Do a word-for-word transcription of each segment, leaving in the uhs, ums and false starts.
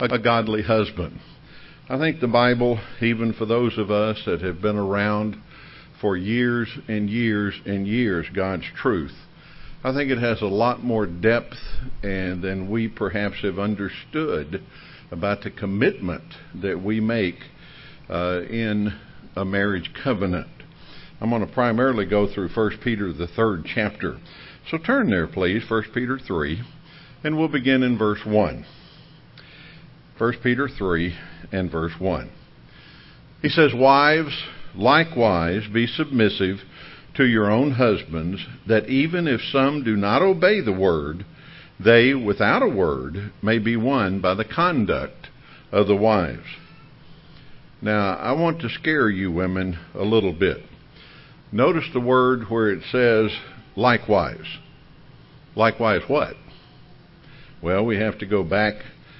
a godly husband. I think the Bible, even for those of us that have been around for years and years and years, God's truth, I think it has a lot more depth and than we perhaps have understood about the commitment that we make uh, in a marriage covenant. I'm going to primarily go through First Peter, the third chapter. So turn there, please, First Peter three, and we'll begin in verse one. First Peter three and verse one. He says, "Wives, likewise be submissive to your own husbands, that even if some do not obey the word, they, without a word, may be won by the conduct of the wives." Now, I want to scare you women a little bit. Notice the word where it says, likewise. Likewise what? Well, we have to go back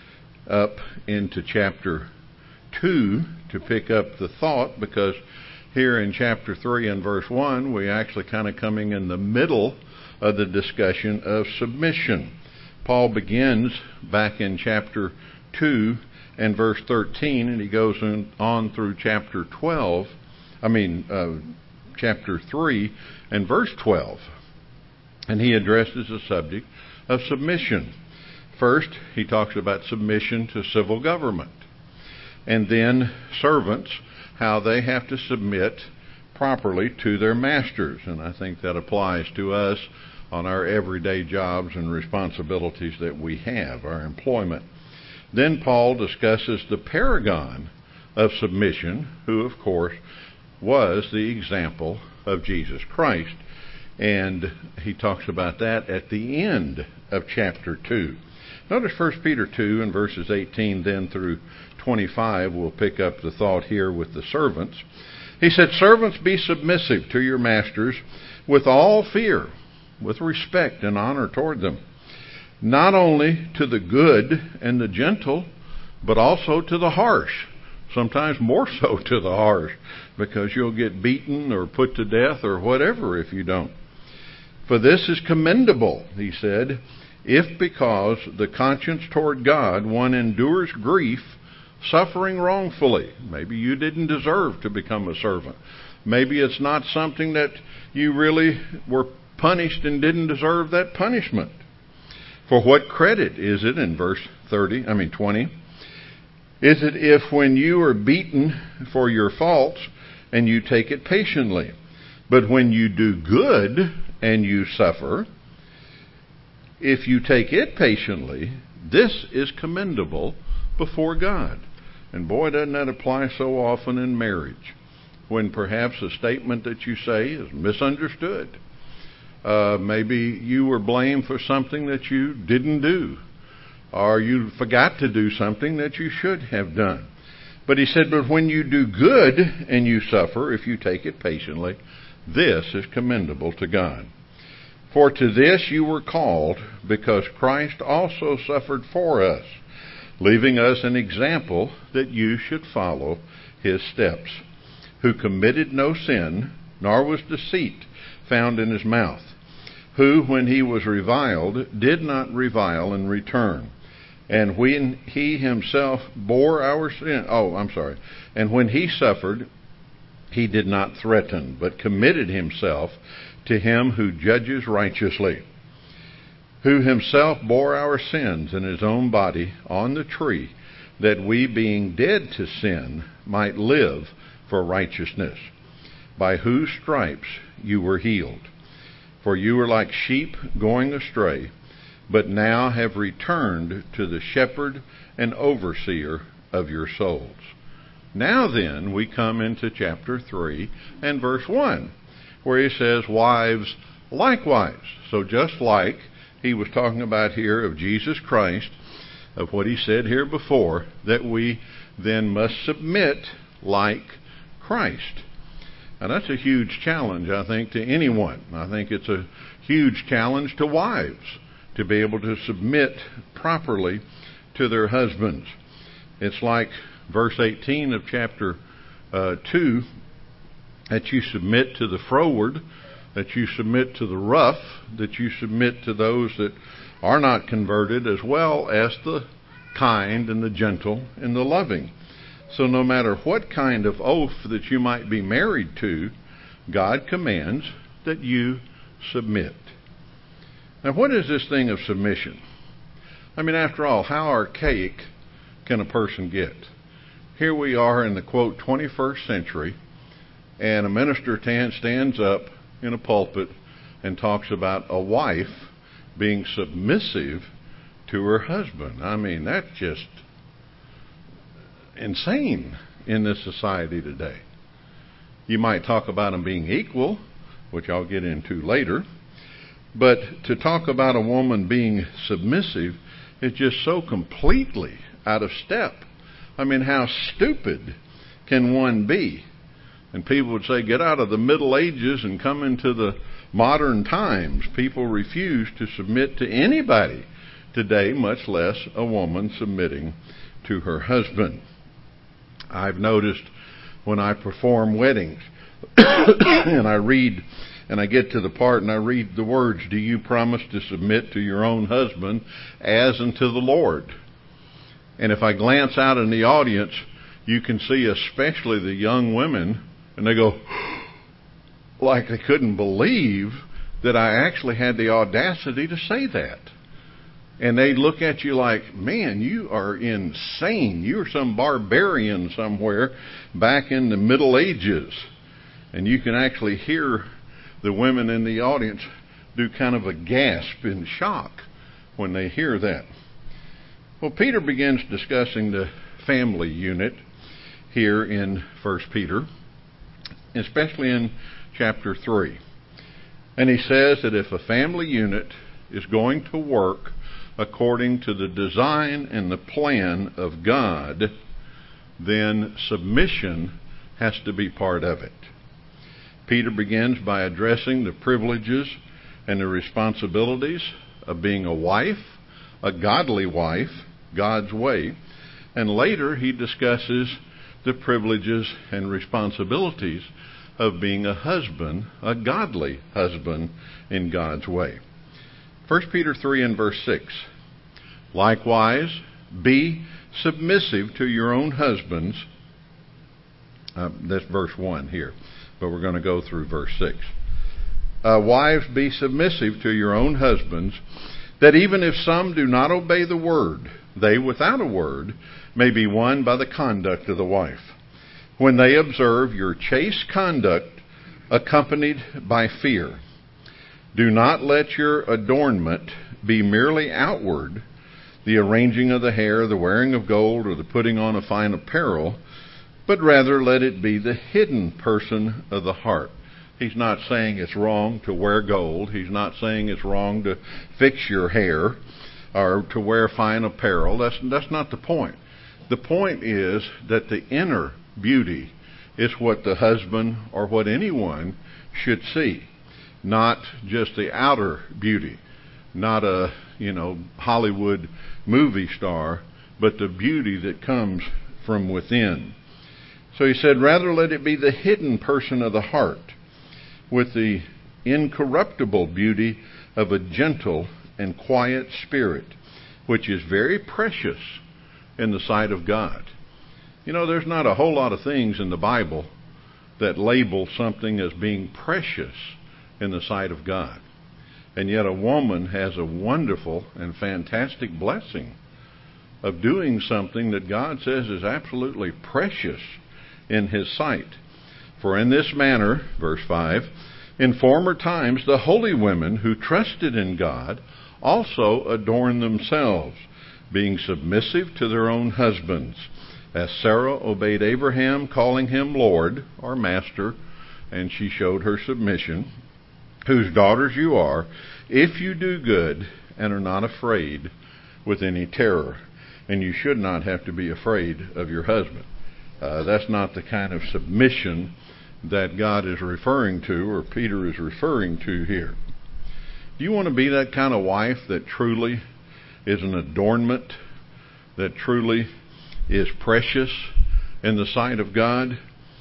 up into chapter two to pick up the thought, because here in chapter three and verse one, we actually kind of coming in the middle of the discussion of submission. Paul begins back in chapter two and verse thirteen, and he goes on through chapter twelve, I mean, uh, chapter three and verse twelve. And he addresses the subject of submission. First, he talks about submission to civil government. And then servants, how they have to submit properly to their masters. And I think that applies to us on our everyday jobs and responsibilities that we have, our employment. Then Paul discusses the paragon of submission, who, of course, was the example of Jesus Christ. And he talks about that at the end of chapter two. Notice First Peter two and verses eighteen then through twenty-five. We'll pick up the thought here with the servants. He said, "Servants, be submissive to your masters with all fear, with respect and honor toward them, not only to the good and the gentle, but also to the harsh." Sometimes more so to the harsh, because you'll get beaten or put to death or whatever if you don't. "For this is commendable," he said, "if because the conscience toward God one endures grief, suffering wrongfully." Maybe you didn't deserve to become a servant. Maybe it's not something that you really were punished and didn't deserve that punishment. "For what credit is it," in verse thirty, I mean twenty, "is it if when you are beaten for your faults and you take it patiently? But when you do good and you suffer, if you take it patiently, this is commendable before God." And boy, doesn't that apply so often in marriage, when perhaps a statement that you say is misunderstood. Uh, maybe you were blamed for something that you didn't do, or you forgot to do something that you should have done. But he said, "But when you do good and you suffer, if you take it patiently, this is commendable to God. For to this you were called, because Christ also suffered for us, leaving us an example that you should follow his steps, who committed no sin, nor was deceit found in his mouth, who, when he was reviled, did not revile in return. And when he himself bore our sin, oh, I'm sorry, and when he suffered, he did not threaten, but committed himself to him who judges righteously, who himself bore our sins in his own body on the tree, that we, being dead to sin, might live for righteousness, by whose stripes you were healed. For you were like sheep going astray, but now have returned to the shepherd and overseer of your souls." Now then, we come into chapter three and verse one, where he says, "Wives, likewise." So just like he was talking about here of Jesus Christ, of what he said here before, that we then must submit like Christ. Now that's a huge challenge, I think, to anyone. I think it's a huge challenge to wives to be able to submit properly to their husbands. It's like verse eighteen of chapter uh, two, that you submit to the froward, that you submit to the rough, that you submit to those that are not converted, as well as the kind and the gentle and the loving. So no matter what kind of oath that you might be married to, God commands that you submit. Now, what is this thing of submission? I mean, after all, how archaic can a person get? Here we are in the, quote, twenty-first century, and a minister stands up in a pulpit and talks about a wife being submissive to her husband. I mean, that's just insane in this society today. You might talk about them being equal, which I'll get into later, but to talk about a woman being submissive is just so completely out of step. I mean, how stupid can one be? And people would say, get out of the Middle Ages and come into the modern times. People refuse to submit to anybody today, much less a woman submitting to her husband. I've noticed when I perform weddings and I read and I get to the part and I read the words, do you promise to submit to your own husband as unto the Lord? And if I glance out in the audience, you can see especially the young women, and they go like they couldn't believe that I actually had the audacity to say that. And they look at you like, man, you are insane. You're some barbarian somewhere back in the Middle Ages. And you can actually hear the women in the audience do kind of a gasp in shock when they hear that. Well, Peter begins discussing the family unit here in First Peter, especially in chapter three. And he says that if a family unit is going to work according to the design and the plan of God, then submission has to be part of it. Peter begins by addressing the privileges and the responsibilities of being a wife, a godly wife, God's way, and later he discusses the privileges and responsibilities of being a husband, a godly husband in God's way. First Peter three and verse six. Likewise, be submissive to your own husbands. Uh, that's verse one here, but we're going to go through verse six. Uh, wives, be submissive to your own husbands, that even if some do not obey the word, they without a word may be won by the conduct of the wife, when they observe your chaste conduct accompanied by fear. Do not let your adornment be merely outward, the arranging of the hair, the wearing of gold, or the putting on of fine apparel, but rather let it be the hidden person of the heart. He's not saying it's wrong to wear gold. He's not saying it's wrong to fix your hair or to wear fine apparel. That's, that's not the point. The point is that the inner beauty is what the husband or what anyone should see, not just the outer beauty, not a, you know, Hollywood movie star, but the beauty that comes from within. So he said, rather let it be the hidden person of the heart, with the incorruptible beauty of a gentle and quiet spirit, which is very precious in the sight of God. You know, there's not a whole lot of things in the Bible that label something as being precious in the sight of God. And yet a woman has a wonderful and fantastic blessing of doing something that God says is absolutely precious in His sight. For in this manner, verse five, in former times the holy women who trusted in God also adorned themselves, being submissive to their own husbands, as Sarah obeyed Abraham, calling him Lord, or Master, and she showed her submission, whose daughters you are, if you do good and are not afraid with any terror. And you should not have to be afraid of your husband. Uh, that's not the kind of submission that God is referring to, or Peter is referring to here. Do you want to be that kind of wife that truly is an adornment, that truly is precious in the sight of God?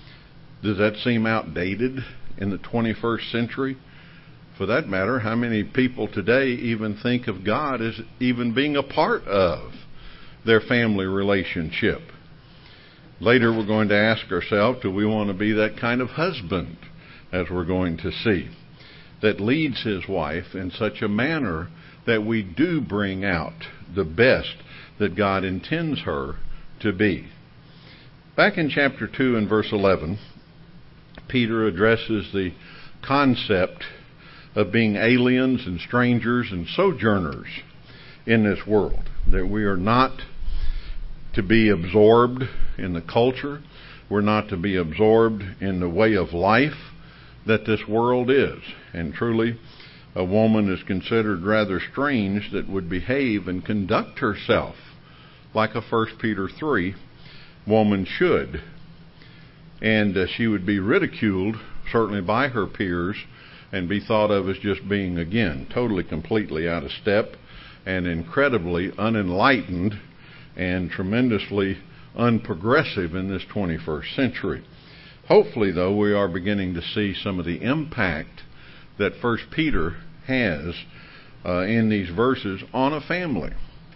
Does that seem outdated in the twenty-first century? For that matter, how many people today even think of God as even being a part of their family relationship. Later we're going to ask ourselves, do we want to be that kind of husband, as we're going to see, that leads his wife in such a manner that we do bring out the best that God intends her to be. Back in chapter two and verse eleven, Peter addresses the concept of being aliens and strangers and sojourners in this world, that we are not to be absorbed in the culture, we're not to be absorbed in the way of life that this world is. And truly, a woman is considered rather strange that would behave and conduct herself like a First Peter three woman should. And uh, she would be ridiculed, certainly by her peers, and be thought of as just being, again, totally, completely out of step and incredibly unenlightened and tremendously unprogressive in this twenty-first century. Hopefully, though, we are beginning to see some of the impact that First Peter has uh, in these verses on a family.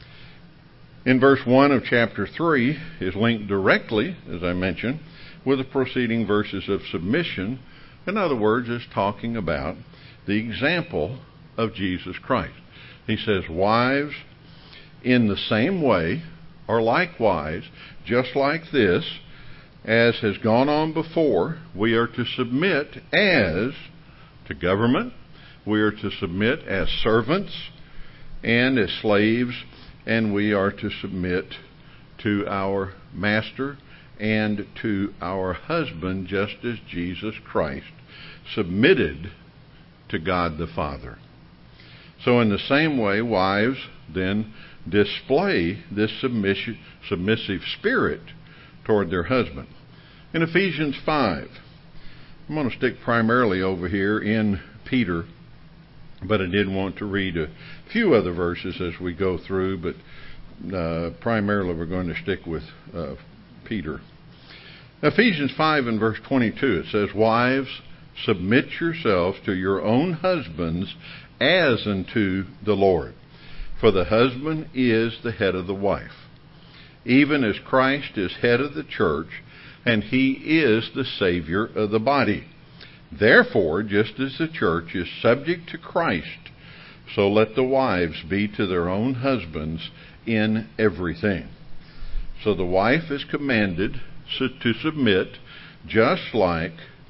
In verse one of chapter three is linked directly, as I mentioned, with the preceding verses of submission. In other words, it's talking about the example of Jesus Christ. He says, wives, in the same way, or likewise, just like this, as has gone on before, we are to submit as to government, we are to submit as servants and as slaves, and we are to submit to our master and to our husband, just as Jesus Christ submitted to God the Father. So in the same way, wives then display this submission, submissive spirit toward their husband. In Ephesians five, I'm going to stick primarily over here in Peter, but I did want to read a few other verses as we go through, but uh, primarily we're going to stick with uh, Peter. Ephesians five and verse twenty-two, it says, wives, submit yourselves to your own husbands as unto the Lord. For the husband is the head of the wife, even as Christ is head of the church, and he is the Savior of the body. Therefore, just as the church is subject to Christ, so let the wives be to their own husbands in everything. So the wife is commanded to submit just like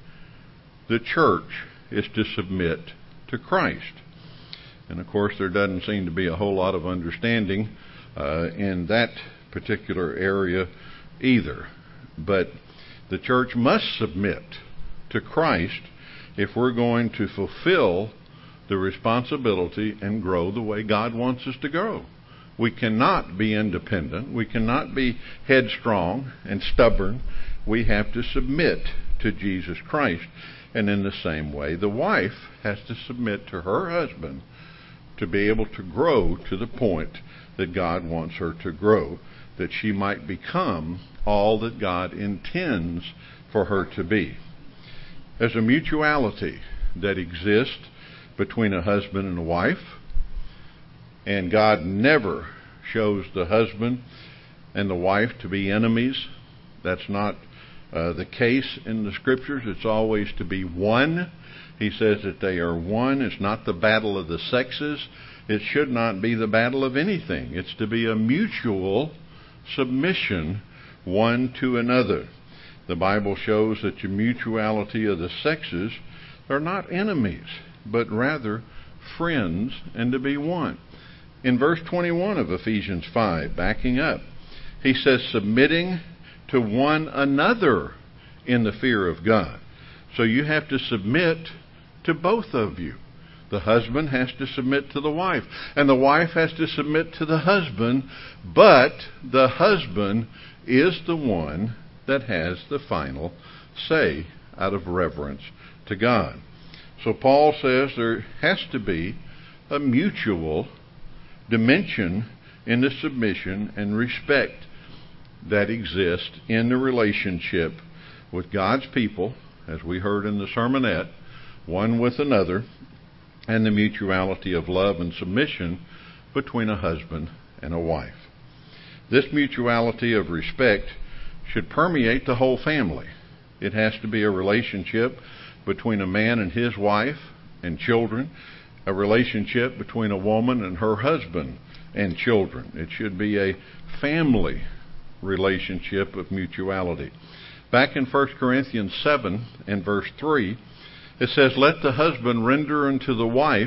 the church is to submit to Christ. And of course, there doesn't seem to be a whole lot of understanding uh, in that particular area either. But the church must submit to Christ if we're going to fulfill the responsibility and grow the way God wants us to grow. We cannot be independent. We cannot be headstrong and stubborn. We have to submit to Jesus Christ. And in the same way, the wife has to submit to her husband to be able to grow to the point that God wants her to grow, that she might become all that God intends for her to be. There's a mutuality that exists between a husband and a wife, and God never shows the husband and the wife to be enemies. That's not uh, the case in the Scriptures. It's always to be one. He says that they are one. It's not the battle of the sexes. It should not be the battle of anything. It's to be a mutual submission one to another. The Bible shows that the mutuality of the sexes are not enemies, but rather friends, and to be one. In verse twenty-one of Ephesians five, backing up, he says, submitting to one another in the fear of God. So you have to submit to both of you. The husband has to submit to the wife, and the wife has to submit to the husband, but the husband is the one that has the final say out of reverence to God. So Paul says there has to be a mutual dimension in the submission and respect that exists in the relationship with God's people, as we heard in the sermonette, one with another, and the mutuality of love and submission between a husband and a wife. This mutuality of respect should permeate the whole family. It has to be a relationship between a man and his wife and children, a relationship between a woman and her husband and children. It should be a family relationship of mutuality. Back in First Corinthians seven and verse three, it says, "Let the husband render unto the wife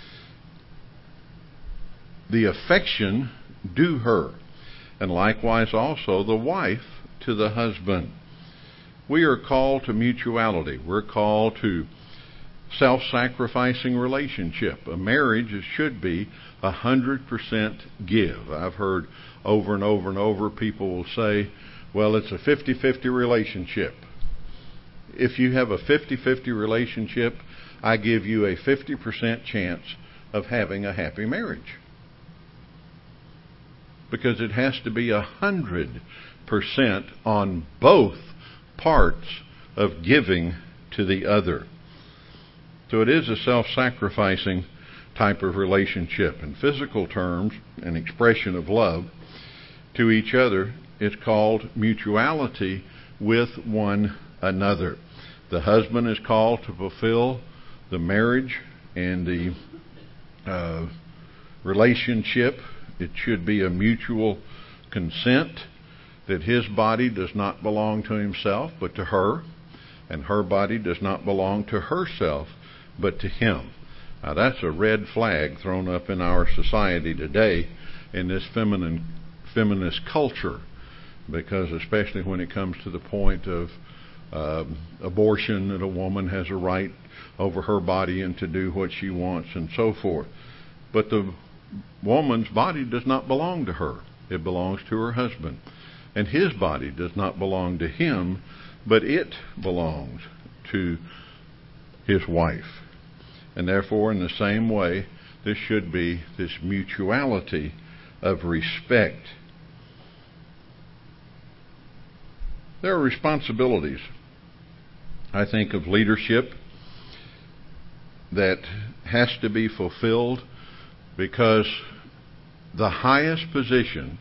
the affection due her, and likewise also the wife to the husband." We are called to mutuality. We're called to self-sacrificing relationship. A marriage should be a hundred percent give. I've heard over and over and over people will say, well, it's a fifty-fifty relationship. If you have a fifty-fifty relationship, I give you a fifty percent chance of having a happy marriage. Because it has to be a hundred percent on both parts of giving to the other. So it is a self-sacrificing type of relationship. In physical terms, an expression of love to each other is called mutuality with one another. The husband is called to fulfill the marriage and the uh, relationship. It should be a mutual consent, that his body does not belong to himself but to her, and her body does not belong to herself but to him. Now that's a red flag thrown up in our society today in this feminine feminist culture, because especially when it comes to the point of uh, abortion, that a woman has a right over her body and to do what she wants and so forth. But the woman's body does not belong to her. It belongs to her husband. And his body does not belong to him, but it belongs to his wife. And therefore, in the same way, this should be this mutuality of respect. There are responsibilities, I think, of leadership that has to be fulfilled, because the highest position,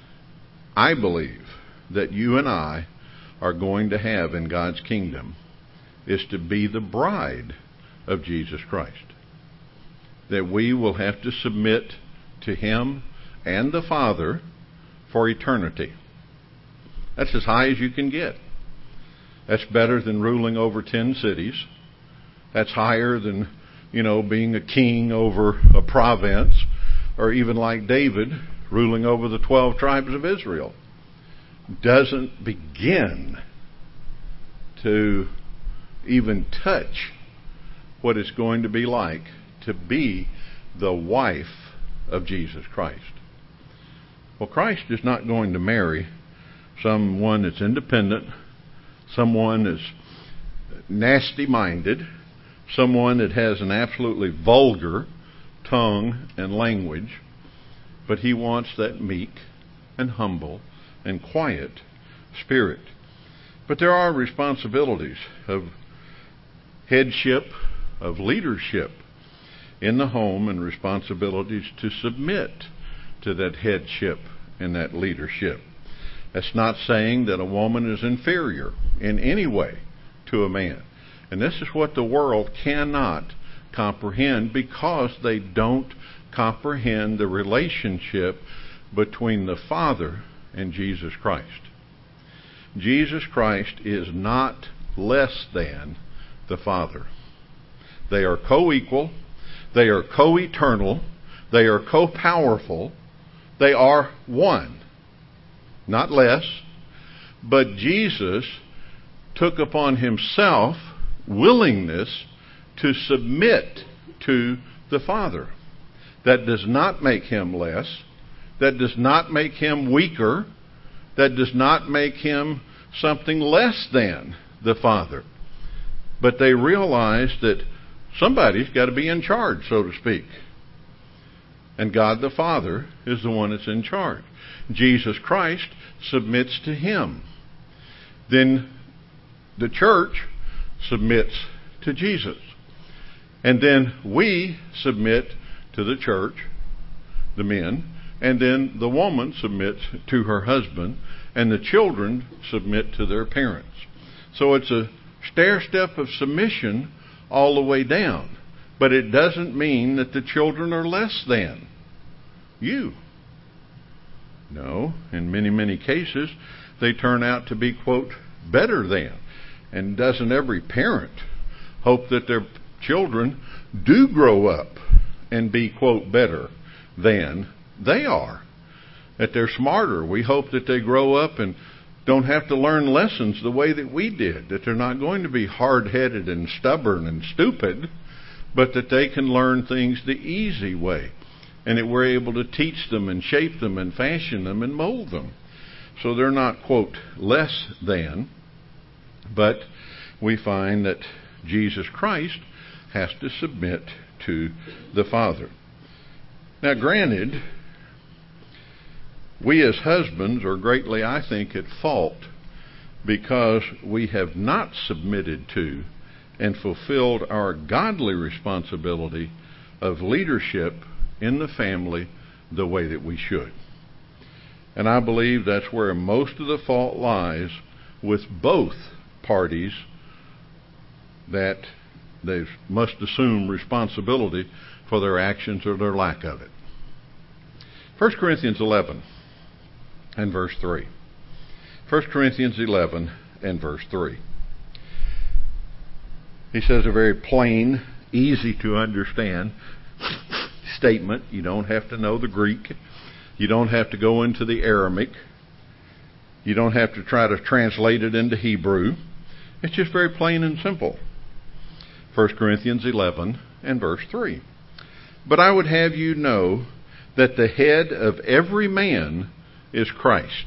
I believe, that you and I are going to have in God's kingdom is to be the bride of Jesus Christ. That we will have to submit to Him and the Father for eternity. That's as high as you can get. That's better than ruling over ten cities. That's higher than, you know, being a king over a province, or even like David, ruling over the twelve tribes of Israel. Doesn't begin to even touch what it's going to be like to be the wife of Jesus Christ. Well, Christ is not going to marry someone that's independent, someone that's nasty-minded, someone that has an absolutely vulgar tongue and language, but He wants that meek and humble and quiet spirit. But there are responsibilities of headship, of leadership in the home, and responsibilities to submit to that headship and that leadership. That's not saying that a woman is inferior in any way to a man. And this is what the world cannot comprehend, because they don't comprehend the relationship between the Father and Jesus Christ. Jesus Christ is not less than the Father. They are co-equal, they are co-eternal, they are co-powerful, they are one. Not less, but Jesus took upon Himself willingness to submit to the Father. That does not make Him less. That does not make Him weaker. That does not make Him something less than the Father. But they realize that somebody's got to be in charge, so to speak. And God the Father is the one that's in charge. Jesus Christ submits to Him. Then the church submits to Jesus. And then we submit to the church, the men, and then the woman submits to her husband, and the children submit to their parents. So it's a stair-step of submission all the way down. But it doesn't mean that the children are less than you. No, in many, many cases, they turn out to be, quote, better than. And doesn't every parent hope that their children do grow up and be, quote, better than they are? That they're smarter. We hope that they grow up and don't have to learn lessons the way that we did. That they're not going to be hard-headed and stubborn and stupid, but that they can learn things the easy way. And that we're able to teach them and shape them and fashion them and mold them. So they're not, quote, less than, but we find that Jesus Christ has to submit to the Father. Now, granted, we as husbands are greatly, I think, at fault because we have not submitted to and fulfilled our godly responsibility of leadership in the family the way that we should. And I believe that's where most of the fault lies with both parties, that they must assume responsibility for their actions or their lack of it. First Corinthians eleven and verse three. First Corinthians eleven and verse three. He says a very plain, easy to understand statement. You don't have to know the Greek. You don't have to go into the Aramaic. You don't have to try to translate it into Hebrew. It's just very plain and simple. First Corinthians eleven and verse three. But I would have you know that the head of every man is Christ,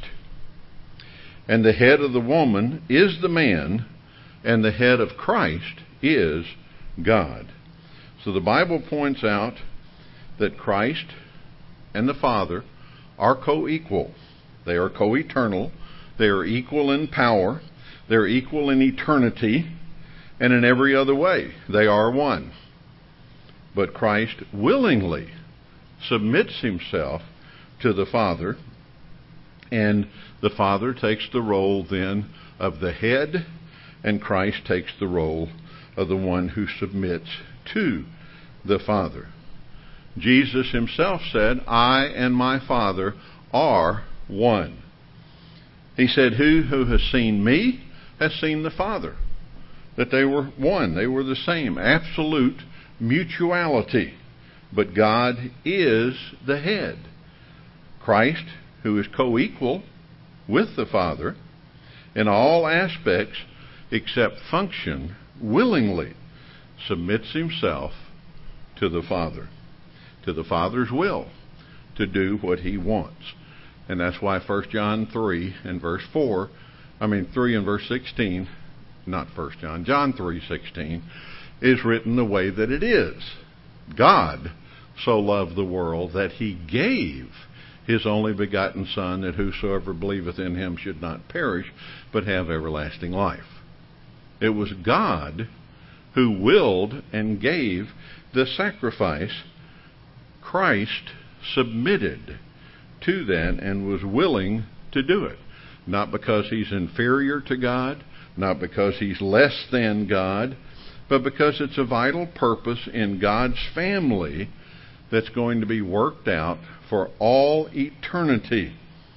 and the head of the woman is the man, and the head of Christ is God. So the Bible points out that Christ and the Father are co-equal. They are co-eternal. They are equal in power. They're equal in eternity. And in every other way, they are one. But Christ willingly submits himself to the Father, and the Father takes the role then of the head, and Christ takes the role of the one who submits to the Father. Jesus himself said, I and my Father are one. He said, Who who has seen me has seen the Father. That they were one. They were the same. Absolute mutuality. But God is the head. Christ, who is co-equal with the Father in all aspects except function, willingly submits himself to the Father, to the Father's will, to do what he wants. And that's why First John three and verse four, I mean three and verse sixteen, not First John, John three sixteen, is written the way that it is. God so loved the world that he gave his only begotten Son, that whosoever believeth in him should not perish, but have everlasting life. It was God who willed and gave the sacrifice. Christ submitted to that and was willing to do it. Not because he's inferior to God, not because he's less than God, but because it's a vital purpose in God's family that's going to be worked out for all eternity.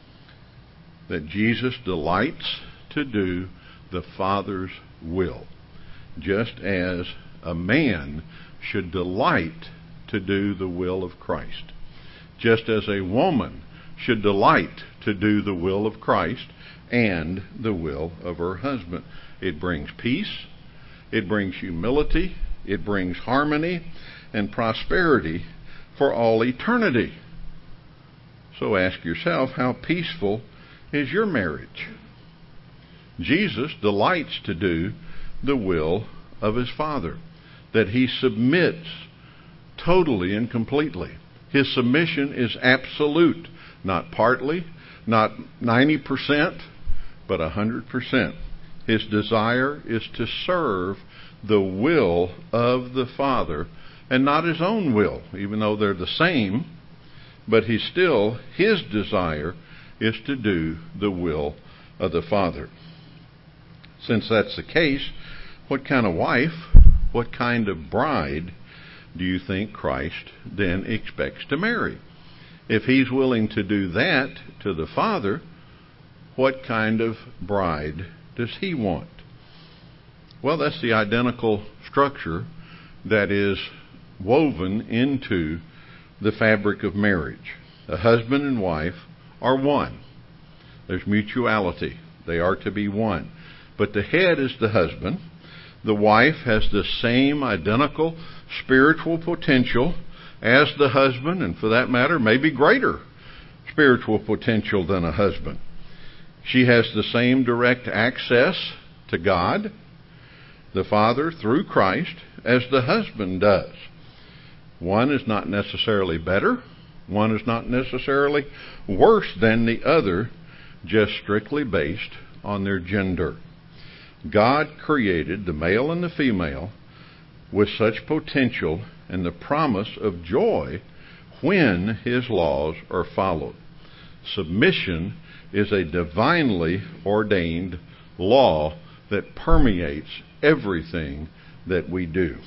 That Jesus delights to do the Father's will, just as a man should delight to do the will of Christ. Just as a woman should delight to do the will of Christ and the will of her husband. It brings peace, it brings humility, it brings harmony and prosperity for all eternity. So ask yourself, how peaceful is your marriage? Jesus delights to do the will of his Father, that he submits totally and completely. His submission is absolute, not partly, not ninety percent, but one hundred percent. His desire is to serve the will of the Father and not his own will, even though they're the same. but he still, his desire is to do the will of the Father. Since that's the case, what kind of wife, what kind of bride do you think Christ then expects to marry? If he's willing to do that to the Father, what kind of bride does he want? Well, that's the identical structure that is woven into the fabric of marriage. A husband and wife are one. There's mutuality. They are to be one. But the head is the husband. The wife has the same identical spiritual potential as the husband, and for that matter, maybe greater spiritual potential than a husband. She has the same direct access to God, the Father, through Christ, as the husband does. One is not necessarily better. One is not necessarily worse than the other, just strictly based on their gender. God created the male and the female with such potential and the promise of joy when his laws are followed. Submission is a divinely ordained law that permeates everything that we do.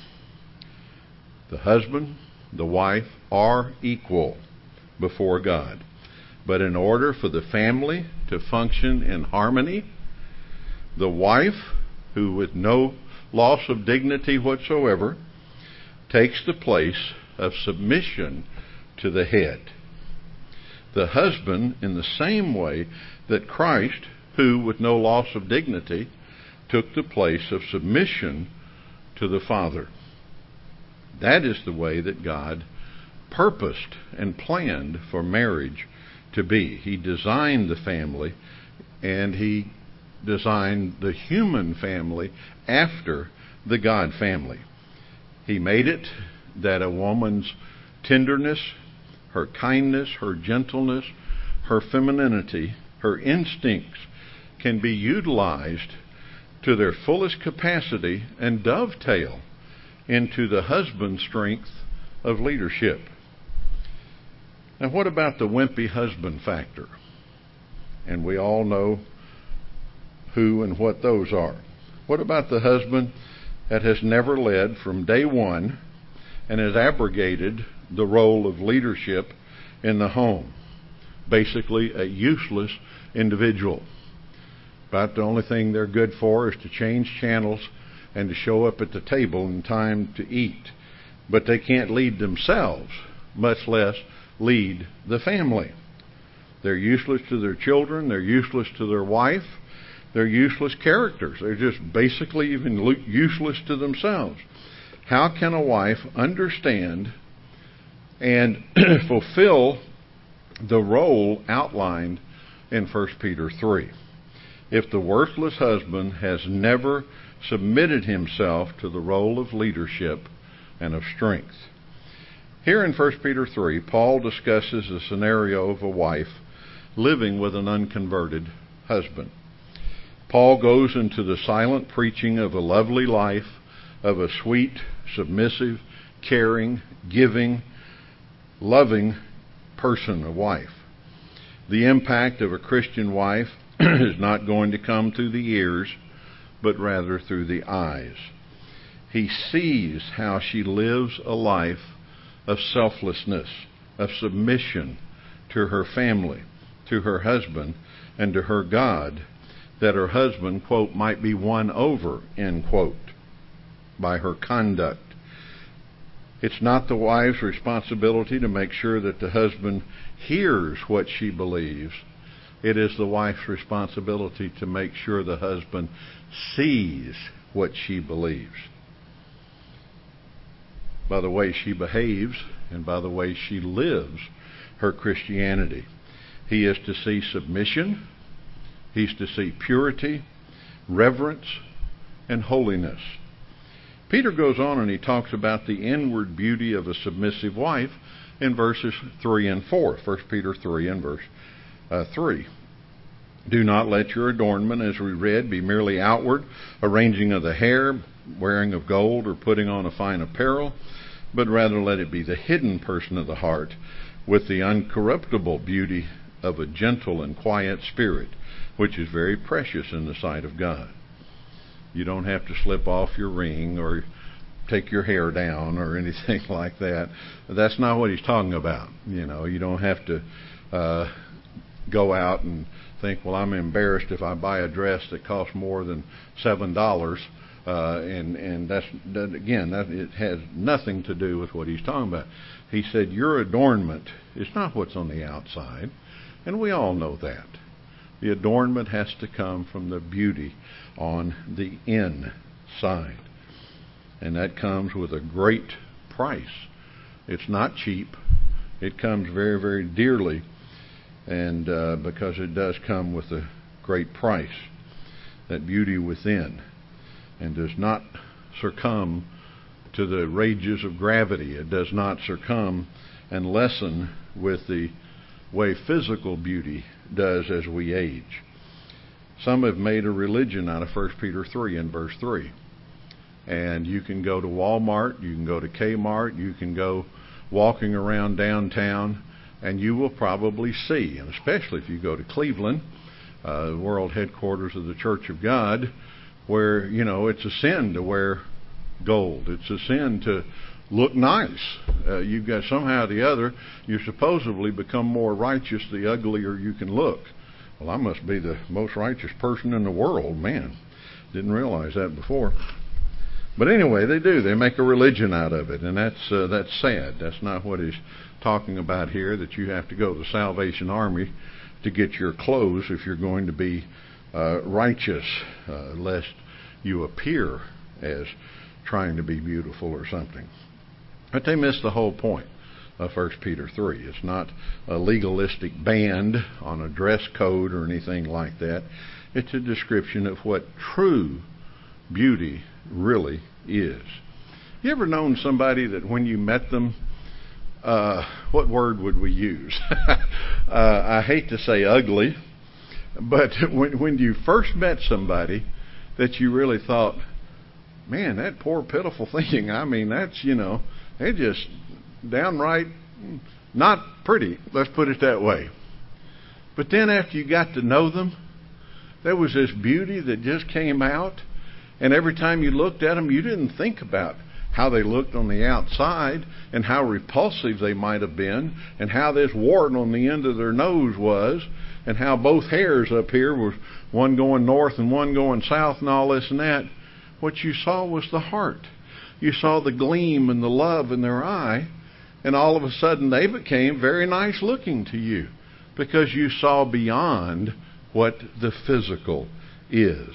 The husband, the wife are equal before God. But in order for the family to function in harmony, the wife, who with no loss of dignity whatsoever, takes the place of submission to the head. The husband, in the same way that Christ, who with no loss of dignity, took the place of submission to the Father. That is the way that God purposed and planned for marriage to be. He designed the family, and he designed the human family after the God family. He made it that a woman's tenderness, her kindness, her gentleness, her femininity, her instincts can be utilized to their fullest capacity and dovetail into the husband's strength of leadership. Now, what about the wimpy husband factor? And we all know who and what those are. What about the husband that has never led from day one and has abrogated the role of leadership in the home? Basically, a useless individual. About the only thing they're good for is to change channels and to show up at the table in time to eat. But they can't lead themselves, much less lead the family. They're useless to their children. They're useless to their wife. They're useless characters. They're just basically even useless to themselves. How can a wife understand and fulfill the role outlined in First Peter three if the worthless husband has never submitted himself to the role of leadership and of strength? Here in First Peter three, Paul discusses the scenario of a wife living with an unconverted husband. Paul goes into the silent preaching of a lovely life of a sweet, submissive, caring, giving, loving person, a wife. The impact of a Christian wife is not going to come through the ears, but rather through the eyes. He sees how she lives a life of selflessness, of submission to her family, to her husband, and to her God, that her husband, quote, might be won over, end quote, by her conduct. It's not the wife's responsibility to make sure that the husband hears what she believes. It is the wife's responsibility to make sure the husband sees what she believes. By the way she behaves and by the way she lives her Christianity. He is to see submission. He's to see purity, reverence, and holiness. Peter goes on and he talks about the inward beauty of a submissive wife in verses three and four. First Peter three and verse uh, three. Do not let your adornment, as we read, be merely outward, arranging of the hair, wearing of gold, or putting on a fine apparel, but rather let it be the hidden person of the heart, with the uncorruptible beauty of a gentle and quiet spirit, which is very precious in the sight of God. You don't have to slip off your ring or take your hair down or anything like that. That's not what he's talking about. You know, you don't have to uh, go out and think, well, I'm embarrassed if I buy a dress that costs more than seven dollars. Uh, and and that's that, again, that it has nothing to do with what he's talking about. He said your adornment is not what's on the outside, and we all know that. The adornment has to come from the beauty on the inside. And that comes with a great price. It's not cheap. It comes very, very dearly, and uh, because it does come with a great price, that beauty within, and does not succumb to the rages of gravity. It does not succumb and lessen with the way physical beauty does as we age. Some have made a religion out of First Peter three and verse three. And you can go to Walmart, you can go to Kmart, you can go walking around downtown, and you will probably see, and especially if you go to Cleveland, uh, the world headquarters of the Church of God, where, you know, it's a sin to wear gold. It's a sin to look nice. Uh, you've got somehow or the other, you supposedly become more righteous the uglier you can look. Well, I must be the most righteous person in the world. Man, didn't realize that before. But anyway, they do. They make a religion out of it, and that's uh, that's sad. That's not what he's talking about here, that you have to go to the Salvation Army to get your clothes if you're going to be uh, righteous, uh, lest you appear as trying to be beautiful or something. But they miss the whole point of First Peter three. It's not a legalistic ban on a dress code or anything like that. It's a description of what true beauty really is. You ever known somebody that when you met them, uh, what word would we use? uh, I hate to say ugly, but when, when you first met somebody that you really thought, man, that poor pitiful thing, I mean, that's, you know, they just downright not pretty, let's put it that way. But then after you got to know them, there was this beauty that just came out, and every time you looked at them, you didn't think about how they looked on the outside and how repulsive they might have been and how this wart on the end of their nose was and how both hairs up here were one going north and one going south and all this and that. What you saw was the heart. You saw the gleam and the love in their eye, and all of a sudden they became very nice looking to you because you saw beyond what the physical is.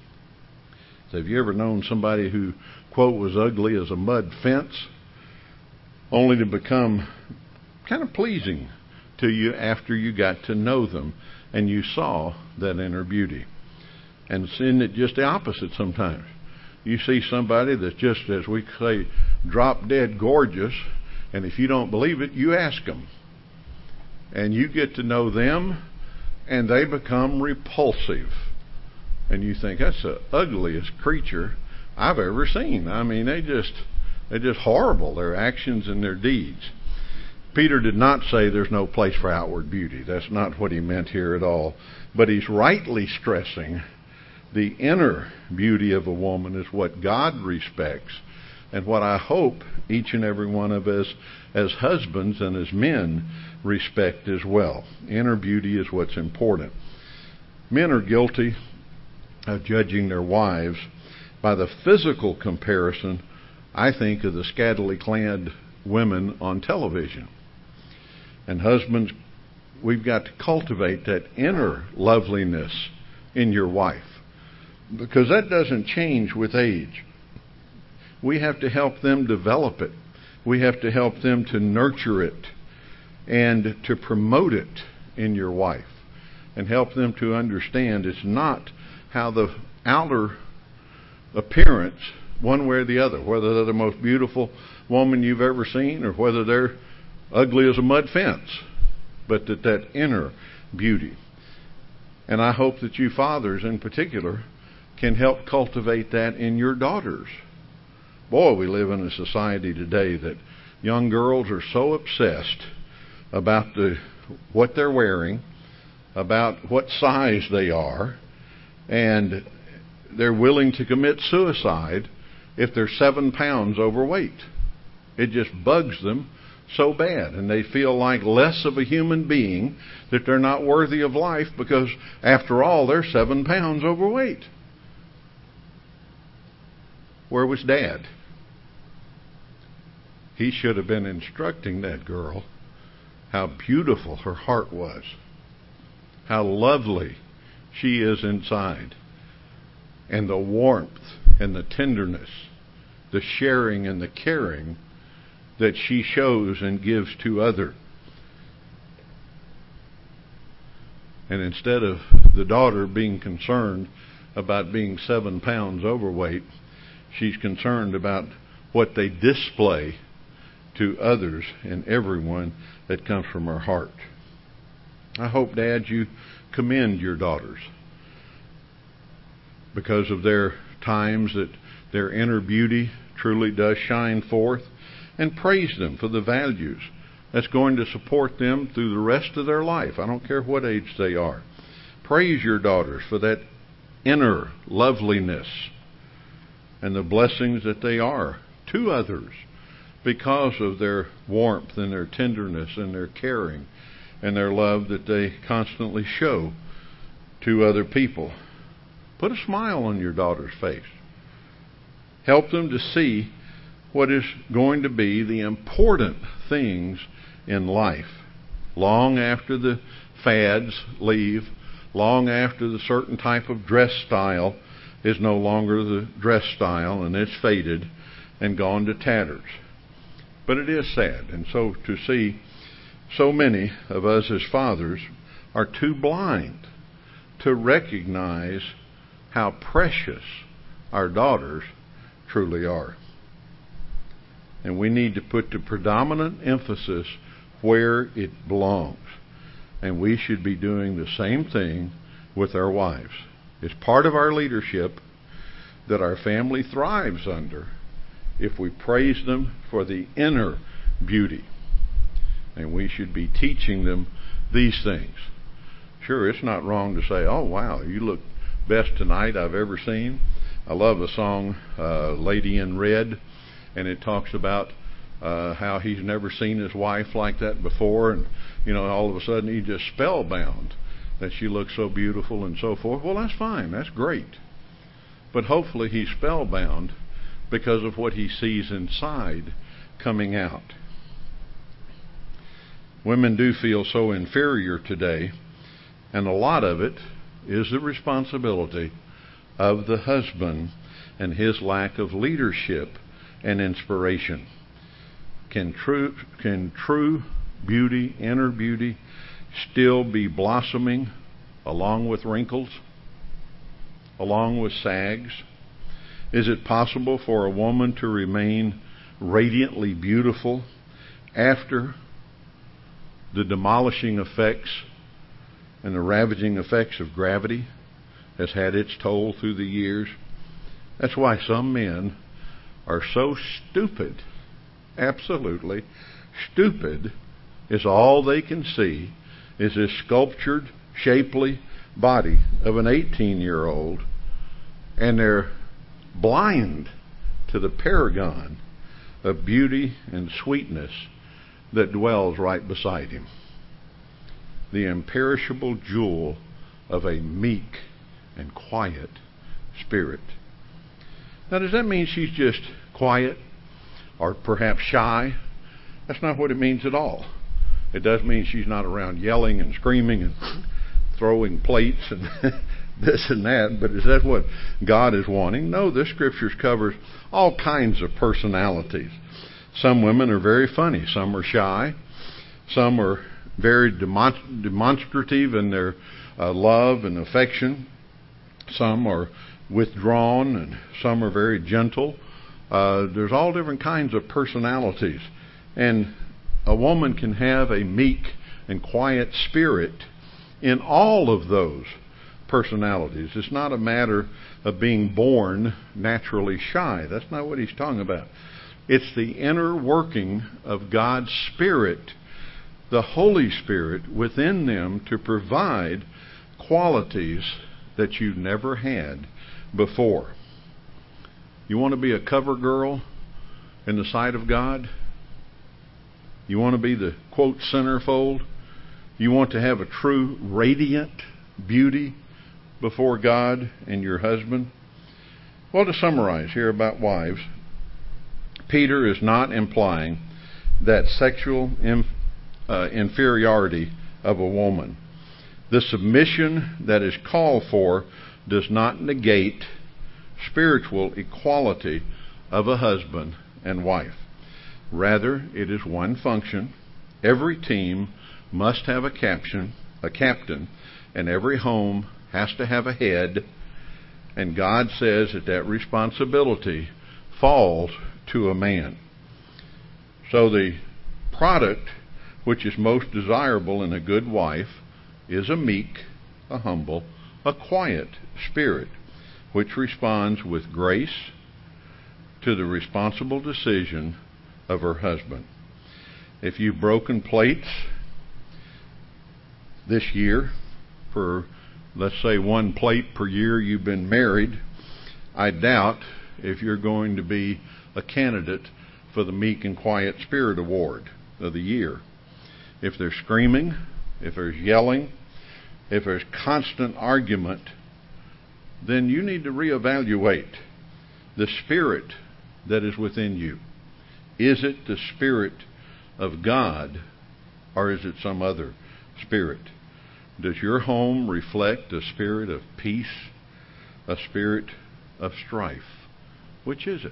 So have you ever known somebody who, quote, was ugly as a mud fence, only to become kind of pleasing to you after you got to know them and you saw that inner beauty? And isn't it just the opposite sometimes? You see somebody that's just, as we say, drop dead gorgeous, and if you don't believe it, you ask them. And you get to know them, and they become repulsive. And you think, that's the ugliest creature I've ever seen. I mean, they just, they're just horrible, their actions and their deeds. Peter did not say there's no place for outward beauty. That's not what he meant here at all. But he's rightly stressing the inner beauty of a woman is what God respects, and what I hope each and every one of us as husbands and as men respect as well. Inner beauty is what's important. Men are guilty of judging their wives by the physical comparison, I think, of the scantily clad women on television. And husbands, we've got to cultivate that inner loveliness in your wife, because that doesn't change with age. We have to help them develop it. We have to help them to nurture it and to promote it in your wife, and help them to understand it's not how the outer appearance, one way or the other, whether they're the most beautiful woman you've ever seen or whether they're ugly as a mud fence, but that that inner beauty. And I hope that you fathers in particular can help cultivate that in your daughters. Boy, we live in a society today that young girls are so obsessed about the what they're wearing, about what size they are, and they're willing to commit suicide if they're seven pounds overweight. It just bugs them so bad, and they feel like less of a human being, that they're not worthy of life because, after all, they're seven pounds overweight. Where was Dad? He should have been instructing that girl how beautiful her heart was, how lovely she is inside, and the warmth and the tenderness, the sharing and the caring that she shows and gives to others. And instead of the daughter being concerned about being seven pounds overweight, she's concerned about what they display to others and everyone that comes from her heart. I hope, Dad, you commend your daughters because of their times that their inner beauty truly does shine forth, and praise them for the values that's going to support them through the rest of their life. I don't care what age they are. Praise your daughters for that inner loveliness and the blessings that they are to others because of their warmth and their tenderness and their caring and their love that they constantly show to other people. Put a smile on your daughter's face. Help them to see what is going to be the important things in life. Long after the fads leave, long after the certain type of dress style is no longer the dress style and it's faded and gone to tatters. But it is sad. And so to see so many of us as fathers are too blind to recognize how precious our daughters truly are. And we need to put the predominant emphasis where it belongs. And we should be doing the same thing with our wives. It's part of our leadership that our family thrives under if we praise them for the inner beauty. And we should be teaching them these things. Sure, it's not wrong to say, oh, wow, you look best tonight I've ever seen. I love a song, uh, Lady in Red, and it talks about uh, how he's never seen his wife like that before, and you know, all of a sudden he's just spellbound that she looks so beautiful and so forth. Well, that's fine, that's great. But hopefully he's spellbound because of what he sees inside coming out. Women do feel so inferior today, and a lot of it is the responsibility of the husband and his lack of leadership and inspiration. Can true, can true beauty, inner beauty, still be blossoming along with wrinkles, along with sags? Is it possible for a woman to remain radiantly beautiful after the demolishing effects and the ravaging effects of gravity has had its toll through the years? That's why some men are so stupid, absolutely stupid, is all they can see is this sculptured, shapely body of an eighteen-year-old, and they're blind to the paragon of beauty and sweetness that dwells right beside him. The imperishable jewel of a meek and quiet spirit. Now, does that mean she's just quiet or perhaps shy? That's not what it means at all. It does mean she's not around yelling and screaming and throwing plates and this and that, but is that what God is wanting? No, this scripture covers all kinds of personalities. Some women are very funny. Some are shy. Some are very demon- demonstrative in their uh, love and affection. Some are withdrawn, and some are very gentle. Uh, there's all different kinds of personalities. And a woman can have a meek and quiet spirit in all of those personalities. It's not a matter of being born naturally shy. That's not what he's talking about. It's the inner working of God's Spirit the Holy Spirit within them to provide qualities that you never had before. You want to be a cover girl in the sight of God? You want to be the, quote, centerfold? You want to have a true radiant beauty before God and your husband? Well, to summarize here about wives, Peter is not implying that sexual inf- uh, inferiority of a woman. The submission that is called for does not negate spiritual equality of a husband and wife. Rather, it is one function. Every team must have a captain, a captain, and every home has to have a head. And God says that that responsibility falls to a man. So the product which is most desirable in a good wife is a meek, a humble, a quiet spirit, which responds with grace to the responsible decision of her husband. If you've broken plates this year, for let's say one plate per year you've been married, I doubt if you're going to be a candidate for the Meek and Quiet Spirit Award of the year. If there's screaming, if there's yelling, if there's constant argument, then you need to reevaluate the spirit that is within you. Is it the Spirit of God, or is it some other spirit? Does your home reflect a spirit of peace, a spirit of strife? Which is it?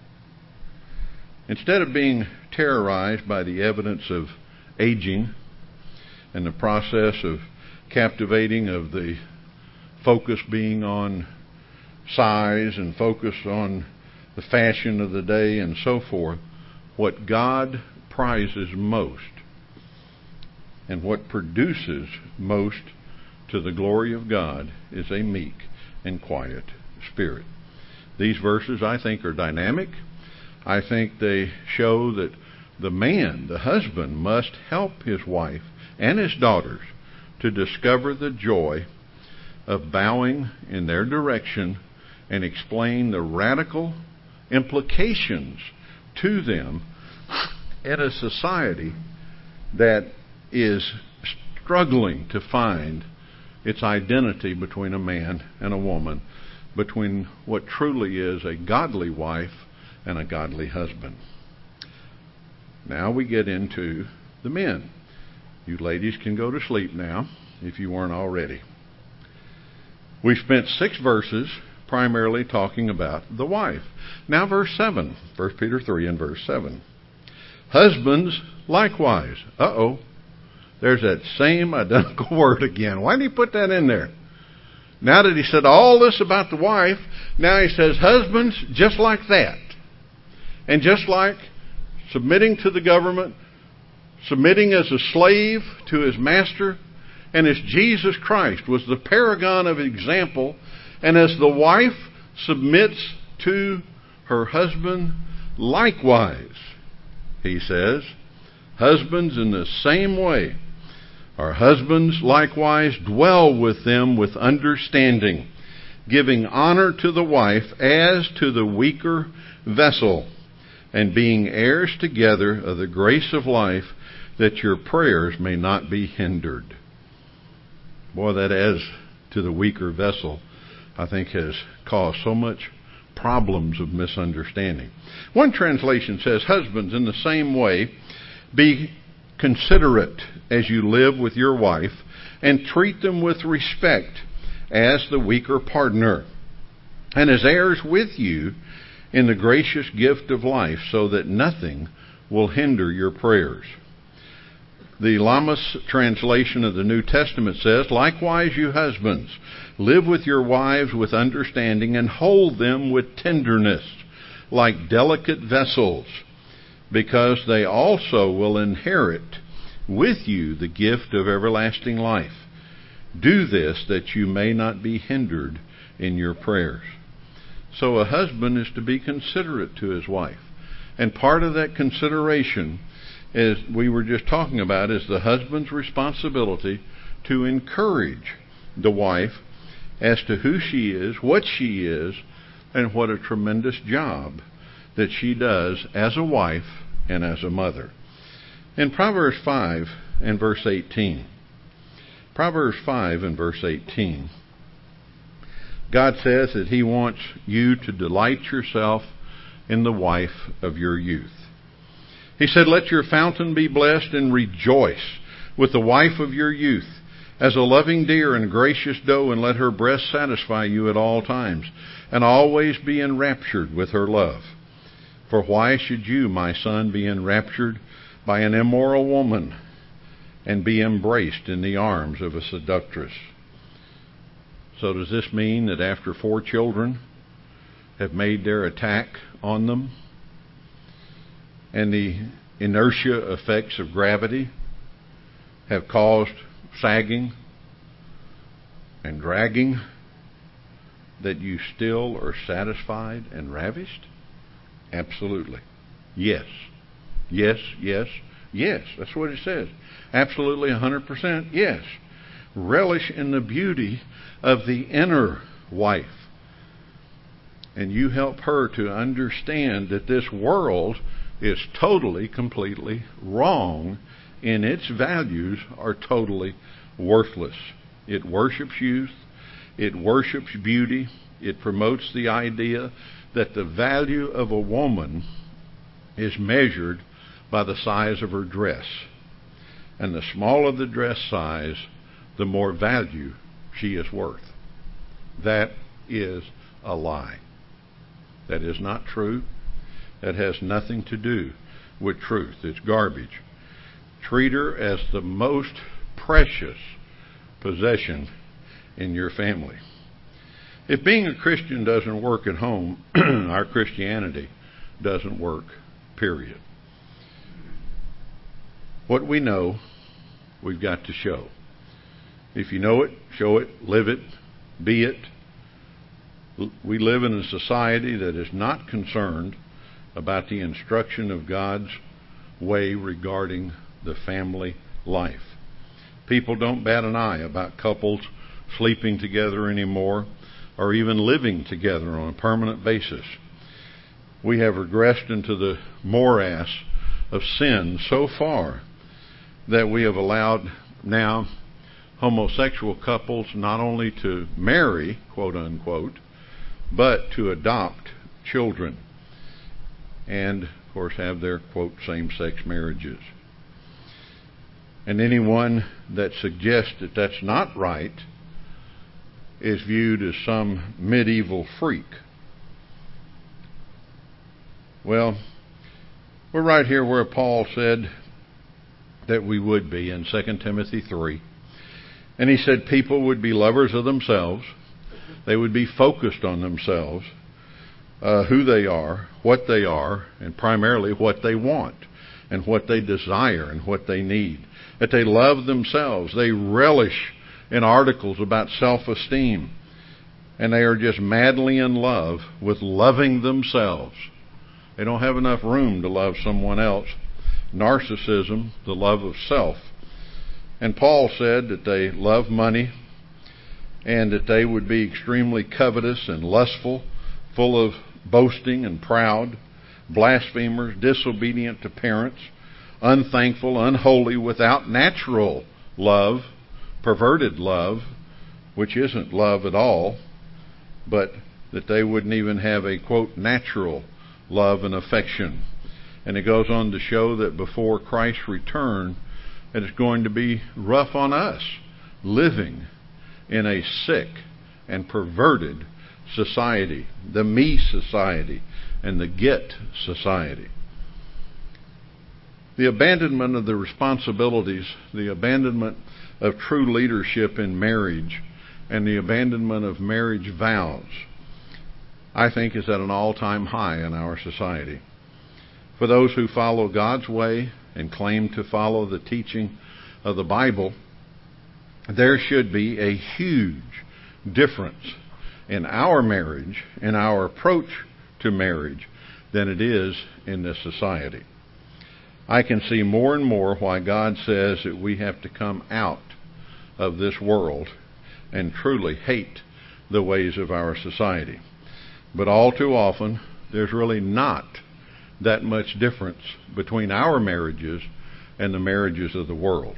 Instead of being terrorized by the evidence of aging and the process of captivating of the focus being on size and focus on the fashion of the day and so forth, what God prizes most and what produces most to the glory of God is a meek and quiet spirit. These verses, I think, are dynamic. I think they show that the man, the husband, must help his wife and his daughters to discover the joy of bowing in their direction and explain the radical implications to them in a society that is struggling to find its identity between a man and a woman, between what truly is a godly wife and a godly husband. Now we get into the men. You ladies can go to sleep now if you weren't already. We spent six verses primarily talking about the wife. Now verse seven, First Peter three and verse seven. Husbands likewise. Uh-oh. There's that same identical word again. Why did he put that in there? Now that he said all this about the wife, now he says husbands just like that. And just like submitting to the government, submitting as a slave to his master, and as Jesus Christ was the paragon of example, and as the wife submits to her husband, likewise, he says, husbands in the same way, our husbands likewise dwell with them with understanding, giving honor to the wife as to the weaker vessel, and being heirs together of the grace of life, that your prayers may not be hindered. Boy, that as to the weaker vessel, I think has caused so much problems of misunderstanding. One translation says, husbands, in the same way, be considerate as you live with your wife, and treat them with respect as the weaker partner, and as heirs with you in the gracious gift of life, so that nothing will hinder your prayers. The Lammas translation of the New Testament says, likewise, you husbands, live with your wives with understanding, and hold them with tenderness, like delicate vessels, because they also will inherit with you the gift of everlasting life. Do this that you may not be hindered in your prayers. So a husband is to be considerate to his wife. And part of that consideration as we were just talking about, is the husband's responsibility to encourage the wife as to who she is, what she is, and what a tremendous job that she does as a wife and as a mother. In Proverbs five and verse eighteen, Proverbs five and verse eighteen, God says that He wants you to delight yourself in the wife of your youth. He said, let your fountain be blessed and rejoice with the wife of your youth, as a loving deer and gracious doe, and let her breast satisfy you at all times, and always be enraptured with her love. For why should you, my son, be enraptured by an immoral woman, and be embraced in the arms of a seductress? So does this mean that after four children have made their attack on them, and the inertia effects of gravity have caused sagging and dragging, that you still are satisfied and ravished? Absolutely. Yes. Yes, yes, yes. That's what it says. Absolutely one hundred percent yes. Relish in the beauty of the inner wife. And you help her to understand that this world is totally, completely wrong, and its values are totally worthless. It worships youth. It worships beauty. It promotes the idea that the value of a woman is measured by the size of her dress. And the smaller the dress size, the more value she is worth. That is a lie. That is not true. That has nothing to do with truth. It's garbage. Treat her as the most precious possession in your family. If being a Christian doesn't work at home, our Christianity doesn't work, period. What we know, we've got to show. If you know it, show it, live it, be it. We live in a society that is not concerned about the instruction of God's way regarding the family life. People don't bat an eye about couples sleeping together anymore, or even living together on a permanent basis. We have regressed into the morass of sin so far that we have allowed now homosexual couples not only to marry, quote unquote, but to adopt children and, of course, have their, quote, same-sex marriages. And anyone that suggests that that's not right is viewed as some medieval freak. Well, we're right here where Paul said that we would be in Second Timothy three. And he said people would be lovers of themselves. They would be focused on themselves, uh, who they are, what they are, and primarily what they want, and what they desire, and what they need. That they love themselves. They relish in articles about self-esteem. And they are just madly in love with loving themselves. They don't have enough room to love someone else. Narcissism, the love of self. And Paul said that they love money, and that they would be extremely covetous and lustful, full of boasting and proud, blasphemers, disobedient to parents, unthankful, unholy, without natural love, perverted love, which isn't love at all, but that they wouldn't even have a, quote, natural love and affection. And it goes on to show that before Christ's return, that it's going to be rough on us living in a sick and perverted society, the me society and the get society. The abandonment of the responsibilities, the abandonment of true leadership in marriage, and the abandonment of marriage vows, I think is at an all-time high in our society. For those who follow God's way and claim to follow the teaching of the Bible, there should be a huge difference in our marriage, in our approach to marriage, than it is in this society. I can see more and more why God says that we have to come out of this world and truly hate the ways of our society. But all too often, there's really not that much difference between our marriages and the marriages of the world.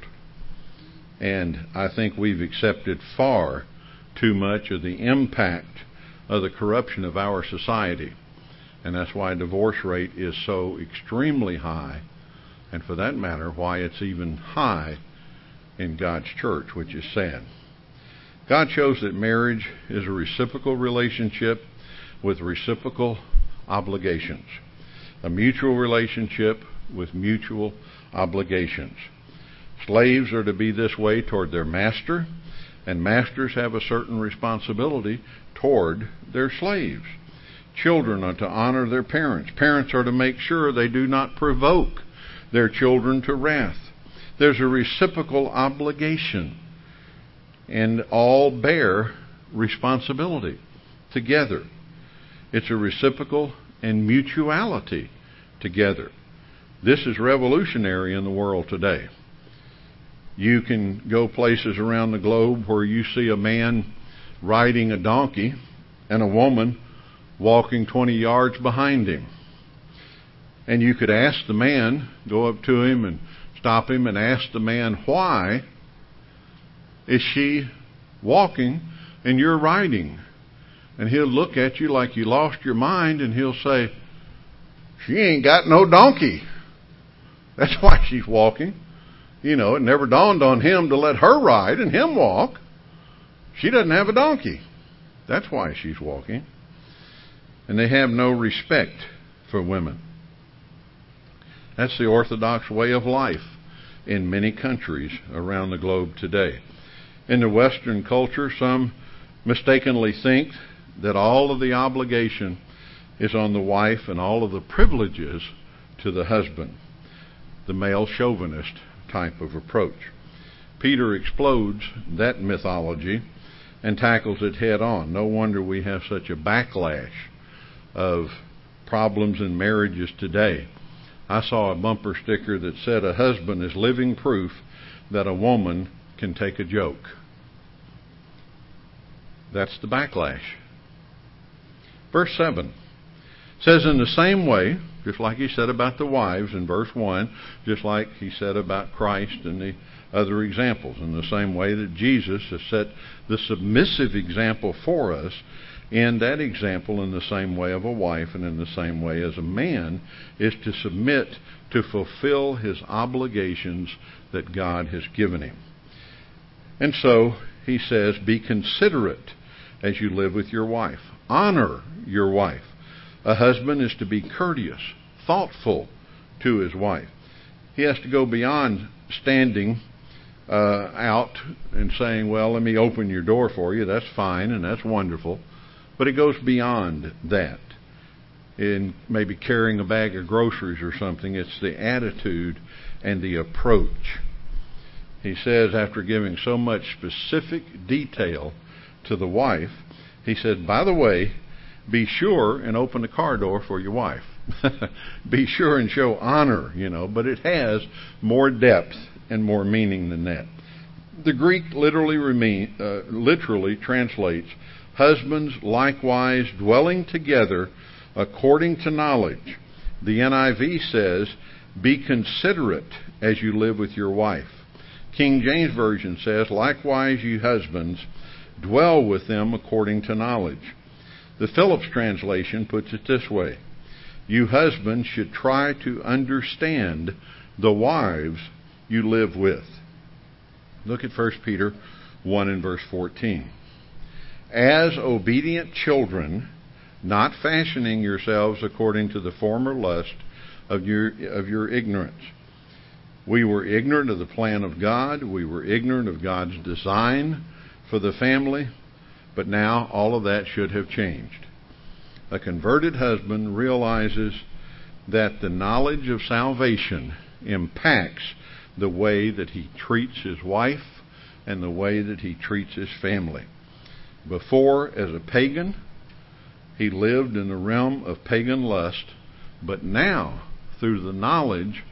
And I think we've accepted far too much of the impact of the corruption of our society. And that's why divorce rate is so extremely high, and for that matter, why it's even high in God's church, which is sad. God shows that marriage is a reciprocal relationship with reciprocal obligations, a mutual relationship with mutual obligations. Slaves are to be this way toward their master, and masters have a certain responsibility toward their slaves. Children are to honor their parents. Parents are to make sure they do not provoke their children to wrath. There's a reciprocal obligation, and all bear responsibility together. It's a reciprocal and mutuality together. This is revolutionary in the world today. You can go places around the globe where you see a man riding a donkey and a woman walking twenty yards behind him. And you could ask the man, go up to him and stop him and ask the man, why is she walking and you're riding? And he'll look at you like you lost your mind, and he'll say, she ain't got no donkey. That's why she's walking. You know, it never dawned on him to let her ride and him walk. She doesn't have a donkey. That's why she's walking. And they have no respect for women. That's the orthodox way of life in many countries around the globe today. In the Western culture, some mistakenly think that all of the obligation is on the wife and all of the privileges to the husband, the male chauvinist type of approach. Peter explodes that mythology and tackles it head on. No wonder we have such a backlash of problems in marriages today. I saw a bumper sticker that said, a husband is living proof that a woman can take a joke. That's the backlash. Verse seven says, in the same way, just like he said about the wives in verse one, just like he said about Christ and the other examples, in the same way that Jesus has set the submissive example for us, in that example, in the same way of a wife and in the same way as a man is to submit to fulfill his obligations that God has given him. And so he says, be considerate as you live with your wife. Honor your wife. A husband is to be courteous, thoughtful to his wife. He has to go beyond standing uh, out and saying, well, let me open your door for you. That's fine and that's wonderful. But it goes beyond that. In maybe carrying a bag of groceries or something, it's the attitude and the approach. He says, after giving so much specific detail to the wife, he said, by the way, be sure and open the car door for your wife. Be sure and show honor, you know, but it has more depth and more meaning than that. The Greek literally remain, uh, literally translates, husbands likewise dwelling together according to knowledge. The N I V says, be considerate as you live with your wife. King James Version says, likewise you husbands, dwell with them according to knowledge. The Phillips translation puts it this way, you husbands should try to understand the wives you live with. Look at First Peter one and verse fourteen. As obedient children, not fashioning yourselves according to the former lust of your, of your ignorance. We were ignorant of the plan of God. We were ignorant of God's design for the family. But now all of that should have changed. A converted husband realizes that the knowledge of salvation impacts the way that he treats his wife and the way that he treats his family. Before, as a pagan, he lived in the realm of pagan lust, but now, through the knowledge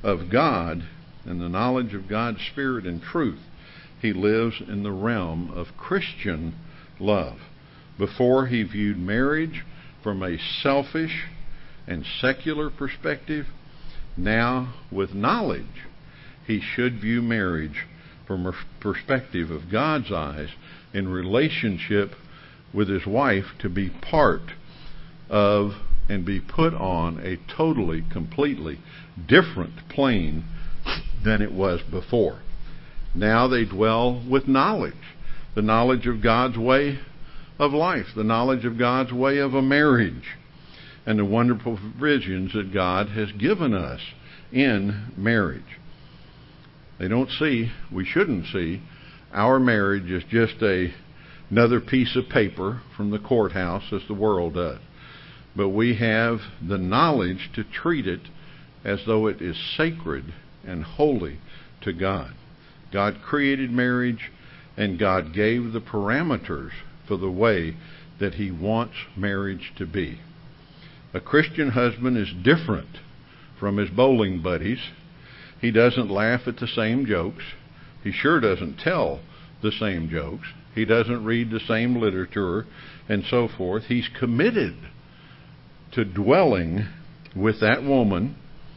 of God and the knowledge of God's Spirit and truth, he lives in the realm of Christian love. Before, he viewed marriage from a selfish and secular perspective. Now, with knowledge, he should view marriage from a perspective of God's eyes in relationship with his wife, to be part of and be put on a totally, completely different plane than it was before. Now they dwell with knowledge, the knowledge of God's way of life, the knowledge of God's way of a marriage, and the wonderful provisions that God has given us in marriage. They don't see, we shouldn't see, our marriage as just a, another piece of paper from the courthouse as the world does. But we have the knowledge to treat it as though it is sacred and holy to God. God created marriage, and God gave the parameters for the way that he wants marriage to be. A Christian husband is different from his bowling buddies. He doesn't laugh at the same jokes. He sure doesn't tell the same jokes. He doesn't read the same literature and so forth. He's committed to dwelling with that woman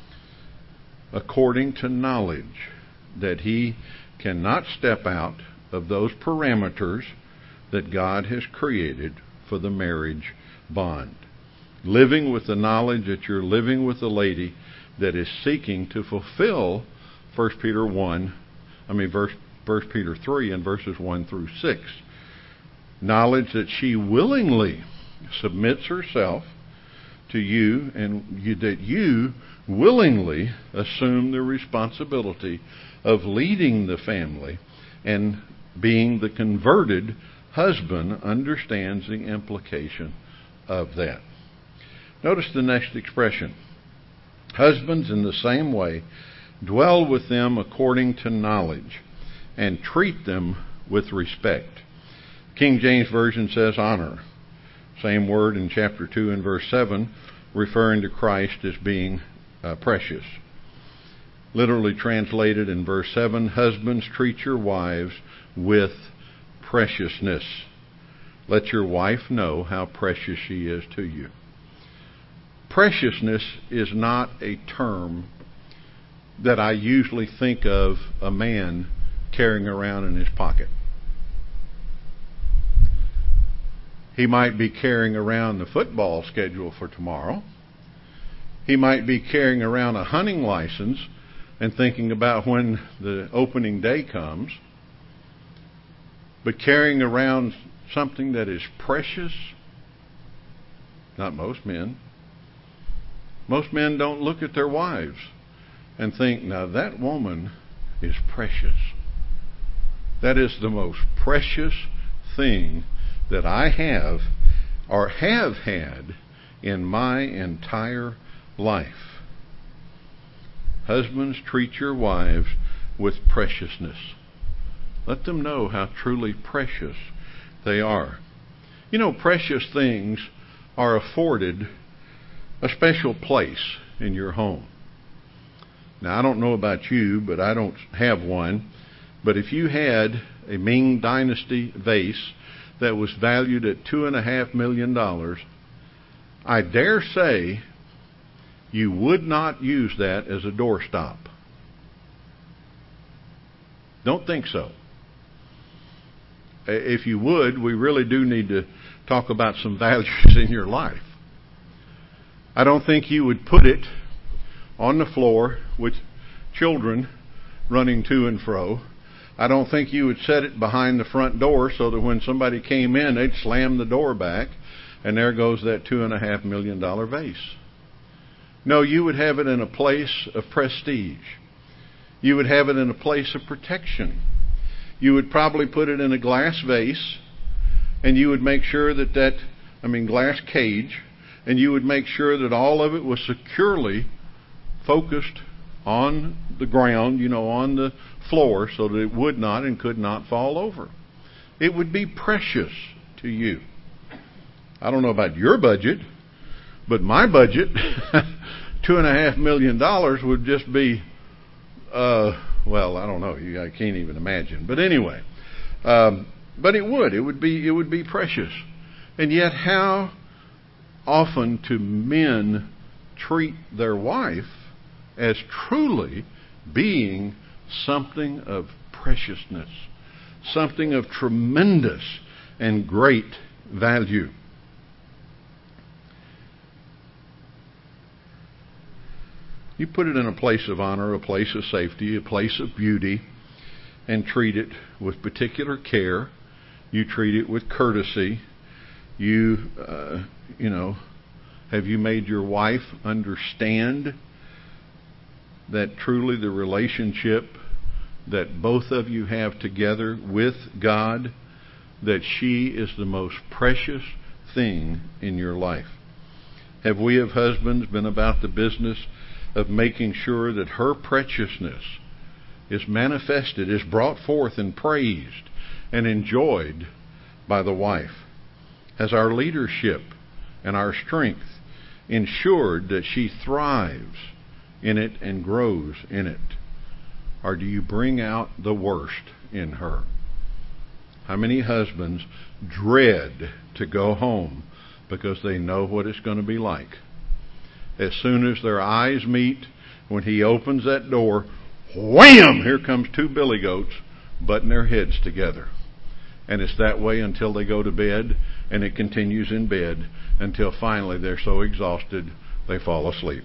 according to knowledge that he cannot step out of those parameters that God has created for the marriage bond. Living with the knowledge that you're living with a lady that is seeking to fulfill First Peter one, I mean verse First Peter three and verses one through six. Knowledge that she willingly submits herself to you, and you, that you willingly assume the responsibility of leading the family, and being the converted husband understands the implication of that. Notice the next expression. Husbands, in the same way, dwell with them according to knowledge, and treat them with respect. King James Version says honor. Same word in chapter two and verse seven, referring to Christ as being uh, precious. Literally translated in verse seven, husbands, treat your wives with preciousness. Let your wife know how precious she is to you. Preciousness is not a term that I usually think of a man carrying around in his pocket. He might be carrying around the football schedule for tomorrow. He might be carrying around a hunting license and thinking about when the opening day comes. But carrying around something that is precious, not most men. Most men don't look at their wives and think, now that woman is precious. That is the most precious thing that I have or have had in my entire life. Husbands, treat your wives with preciousness. Let them know how truly precious they are. You know, precious things are afforded a special place in your home. Now, I don't know about you, but I don't have one. But if you had a Ming Dynasty vase that was valued at two and a half million dollars, I dare say you would not use that as a doorstop. Don't think so. If you would, we really do need to talk about some values in your life. I don't think you would put it on the floor with children running to and fro. I don't think you would set it behind the front door so that when somebody came in, they'd slam the door back, and there goes that two and a half million dollar vase. No, you would have it in a place of prestige. You would have it in a place of protection. You would probably put it in a glass vase, and you would make sure that that, I mean glass cage, and you would make sure that all of it was securely focused on the ground, you know, on the floor, so that it would not and could not fall over. It would be precious to you. I don't know about your budget, but my budget, two and a half million dollars, would just be Uh, well, I don't know. You, I can't even imagine. But anyway, um, but it would. It would be. It would be precious. And yet, how often do men treat their wife as truly being something of preciousness, something of tremendous and great value? You put it in a place of honor, a place of safety, a place of beauty, and treat it with particular care. You treat it with courtesy. You, uh, you know, have you made your wife understand that truly the relationship that both of you have together with God, that she is the most precious thing in your life? Have we, as husbands, been about the business of making sure that her preciousness is manifested, is brought forth and praised and enjoyed by the wife? Has our leadership and our strength ensured that she thrives in it and grows in it? Or do you bring out the worst in her? How many husbands dread to go home because they know what it's going to be like? As soon as their eyes meet, when he opens that door, wham! Here comes two billy goats butting their heads together. And it's that way until they go to bed, and it continues in bed until finally they're so exhausted they fall asleep.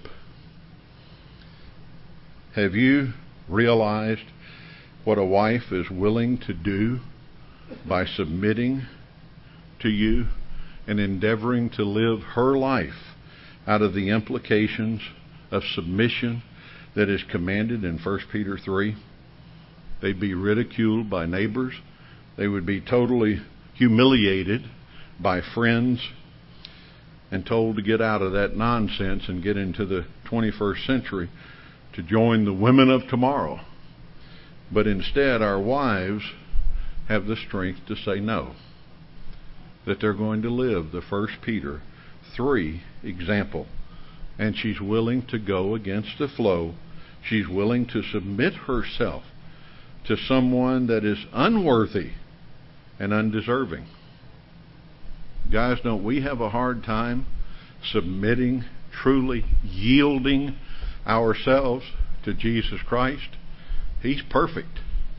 Have you realized what a wife is willing to do by submitting to you and endeavoring to live her life out of the implications of submission that is commanded in First Peter three? They'd be ridiculed by neighbors. They would be totally humiliated by friends and told to get out of that nonsense and get into the twenty-first century to join the women of tomorrow. But instead, our wives have the strength to say no, that they're going to live the First Peter three example. And she's willing to go against the flow. She's willing to submit herself to someone that is unworthy and undeserving. Guys, don't we have a hard time submitting, truly yielding ourselves to Jesus Christ? He's perfect.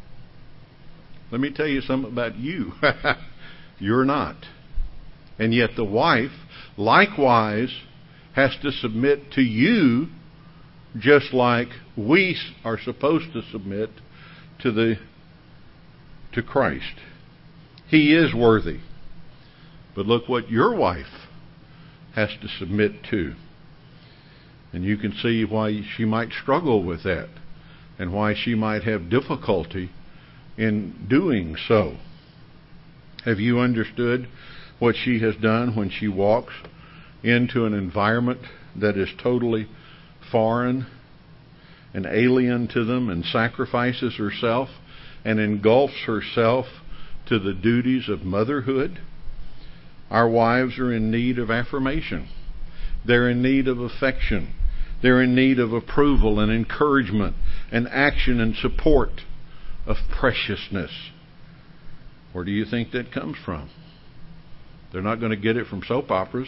Let me tell you something about you. You're not. And yet the wife, likewise, has to submit to you just like we are supposed to submit to the to Christ. He is worthy. But look what your wife has to submit to. And you can see why she might struggle with that and why she might have difficulty in doing so. Have you understood what she has done when she walks into an environment that is totally foreign and alien to them and sacrifices herself and engulfs herself to the duties of motherhood? Our wives are in need of affirmation. They're in need of affection. They're in need of approval and encouragement and action and support of preciousness. Where do you think that comes from? They're not going to get it from soap operas.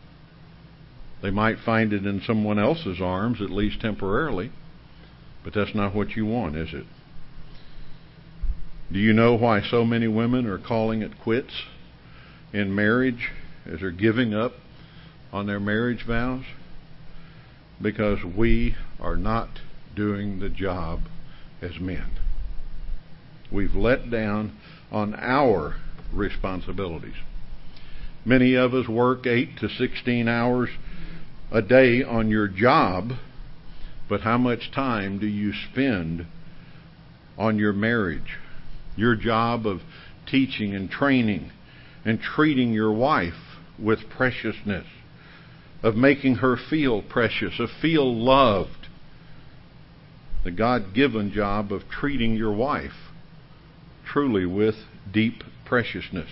They might find it in someone else's arms, at least temporarily. But that's not what you want, is it? Do you know why so many women are calling it quits in marriage as they're giving up on their marriage vows? Because we are not doing the job as men. We've let down on our responsibilities. Many of us work eight to sixteen hours a day on your job, but how much time do you spend on your marriage? Your job of teaching and training and treating your wife with preciousness, of making her feel precious, of feel loved. The God-given job of treating your wife truly with deep preciousness,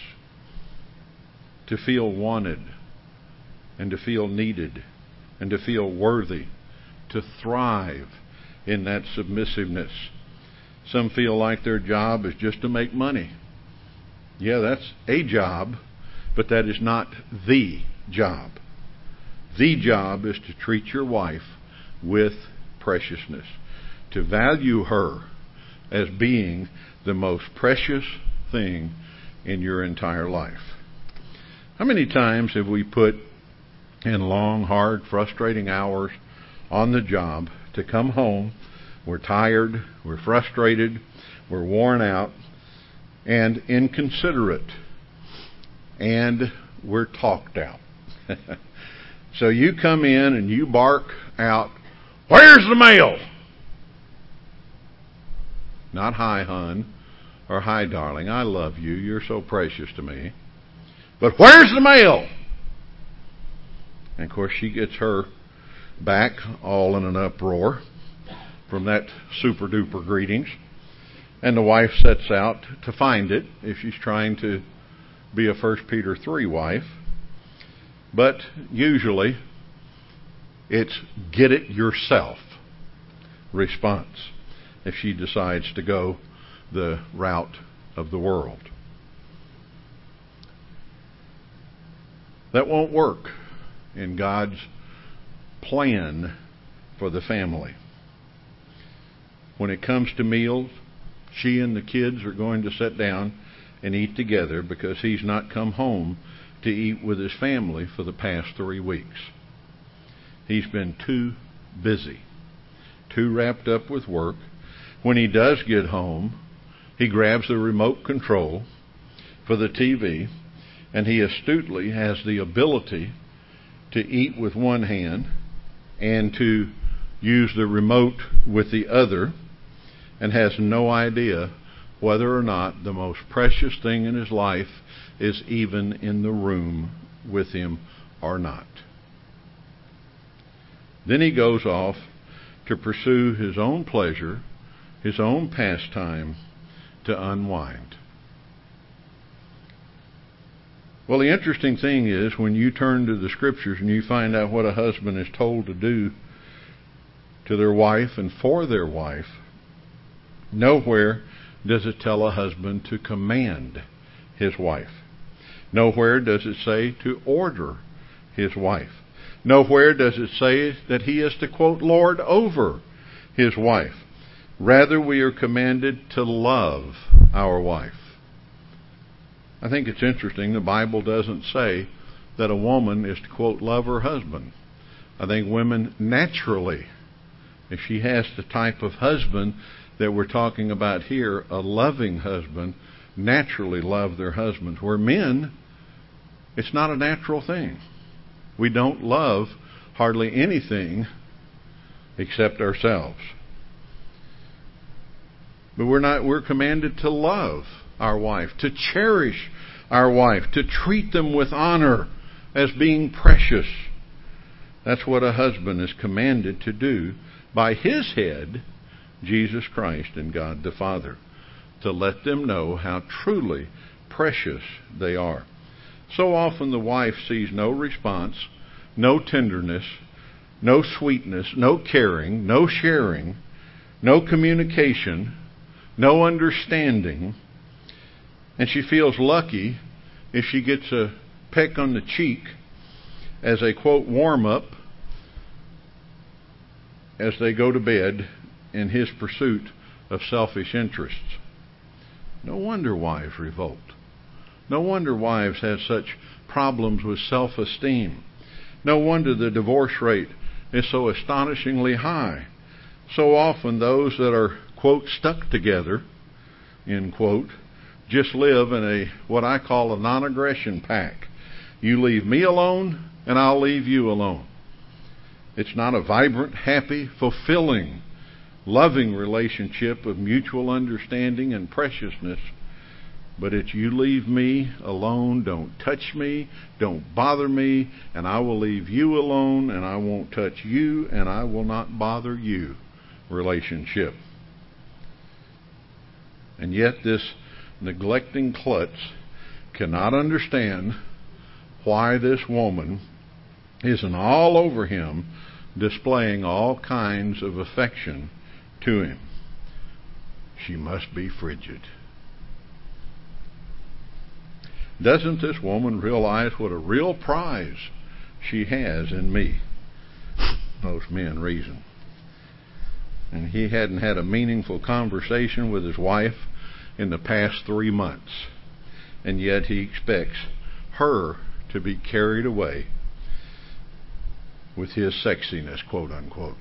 to feel wanted and to feel needed and to feel worthy, to thrive in that submissiveness. Some feel like their job is just to make money. Yeah, that's a job, but that is not the job. The job is to treat your wife with preciousness, to value her as being the most precious thing in your entire life. How many times have we put in long, hard, frustrating hours on the job to come home? We're tired, we're frustrated, we're worn out, and inconsiderate, and we're talked out. So you come in and you bark out, "Where's the mail?" Not "Hi, hun," or "Hi, darling, I love you, you're so precious to me." But "Where's the mail?" And of course she gets her back all in an uproar from that super duper greetings. And the wife sets out to find it if she's trying to be a First Peter three wife. But usually it's "get it yourself" response if she decides to go the route of the world. That won't work in God's plan for the family. When it comes to meals, she and the kids are going to sit down and eat together because he's not come home to eat with his family for the past three weeks. He's been too busy, too wrapped up with work. When he does get home, he grabs the remote control for the T V, and he astutely has the ability to eat with one hand and to use the remote with the other, and has no idea whether or not the most precious thing in his life is even in the room with him or not. Then he goes off to pursue his own pleasure, his own pastime, to unwind. Well, the interesting thing is when you turn to the Scriptures and you find out what a husband is told to do to their wife and for their wife, nowhere does it tell a husband to command his wife. Nowhere does it say to order his wife. Nowhere does it say that he is to, quote, lord over his wife. Rather, we are commanded to love our wife. I think it's interesting the Bible doesn't say that a woman is to, quote, love her husband. I think women naturally, if she has the type of husband that we're talking about here, a loving husband, naturally love their husbands. Where men, it's not a natural thing. We don't love hardly anything except ourselves. But we're not, we're commanded to love our wife, to cherish our wife, to treat them with honor as being precious. That's what a husband is commanded to do by his head, Jesus Christ and God the Father, to let them know how truly precious they are. So often the wife sees no response, no tenderness, no sweetness, no caring, no sharing, no communication, no understanding, and she feels lucky if she gets a peck on the cheek as a, quote, warm-up as they go to bed in his pursuit of selfish interests. No wonder wives revolt. No wonder wives have such problems with self-esteem. No wonder the divorce rate is so astonishingly high. So often those that are, quote, stuck together, end quote, just live in a what I call a non-aggression pact. You leave me alone, and I'll leave you alone. It's not a vibrant, happy, fulfilling, loving relationship of mutual understanding and preciousness, but it's you leave me alone, don't touch me, don't bother me, and I will leave you alone, and I won't touch you, and I will not bother you relationship. And yet this neglecting klutz cannot understand why this woman isn't all over him, displaying all kinds of affection to him. She must be frigid. Doesn't this woman realize what a real prize she has in me? Most men reason. And he hadn't had a meaningful conversation with his wife in the past three months. And yet he expects her to be carried away with his sexiness, quote unquote.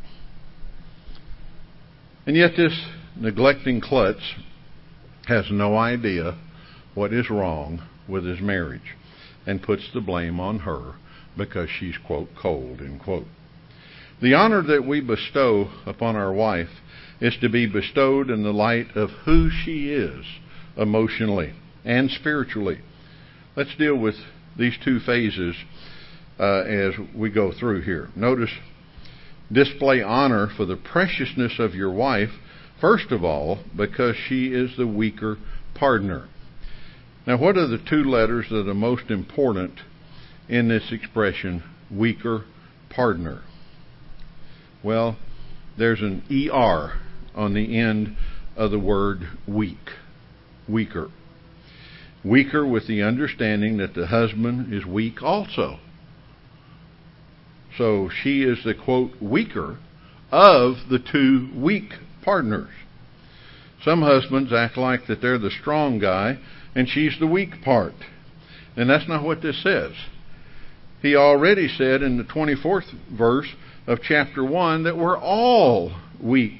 And yet this neglecting klutz has no idea what is wrong with his marriage and puts the blame on her because she's, quote, cold, end quote. The honor that we bestow upon our wife is to be bestowed in the light of who she is emotionally and spiritually. Let's deal with these two phases uh, as we go through here. Notice, display honor for the preciousness of your wife, first of all, because she is the weaker partner. Now, what are the two letters that are most important in this expression, weaker partner? Well, there's an E R on the end of the word weak, weaker. Weaker with the understanding that the husband is weak also. So she is the, quote, weaker of the two weak partners. Some husbands act like that they're the strong guy and she's the weak part. And that's not what this says. He already said in the twenty-fourth verse of chapter one that we're all weak.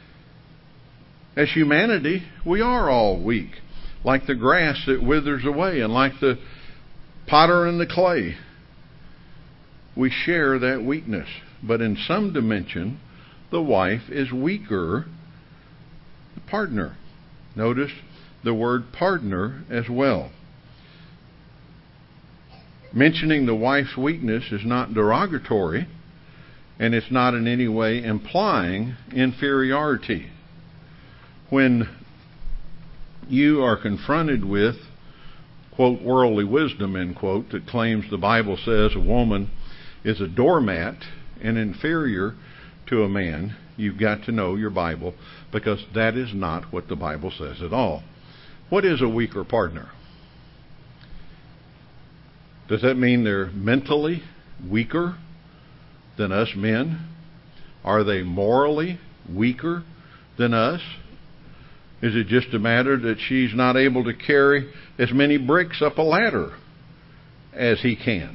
As humanity, we are all weak. Like the grass that withers away and like the potter and the clay. We share that weakness. But in some dimension, the wife is weaker the partner. Notice the word partner as well. Mentioning the wife's weakness is not derogatory, and it's not in any way implying inferiority. When you are confronted with, quote, worldly wisdom, end quote, that claims the Bible says a woman is a doormat and inferior to a man, you've got to know your Bible, because that is not what the Bible says at all. What is a weaker partner? Does that mean they're mentally weaker than us men? Are they morally weaker than us? Is it just a matter that she's not able to carry as many bricks up a ladder as he can?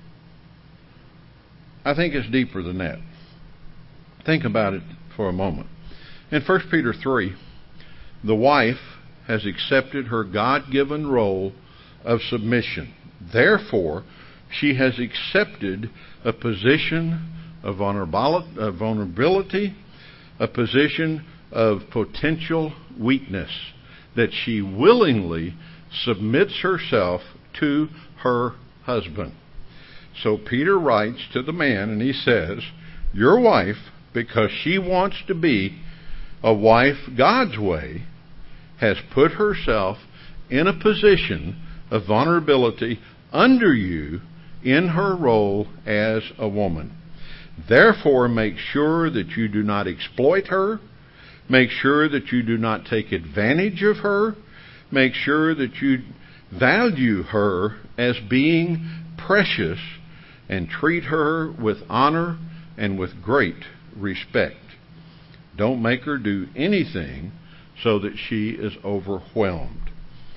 I think it's deeper than that. Think about it for a moment. In First Peter three, the wife has accepted her God-given role of submission. Therefore, she has accepted a position of vulnerability, a position of potential weakness, that she willingly submits herself to her husband. So Peter writes to the man and he says, your wife, because she wants to be a wife God's way, has put herself in a position of vulnerability under you in her role as a woman. Therefore, make sure that you do not exploit her. Make sure that you do not take advantage of her. Make sure that you value her as being precious and treat her with honor and with great respect. Don't make her do anything so that she is overwhelmed.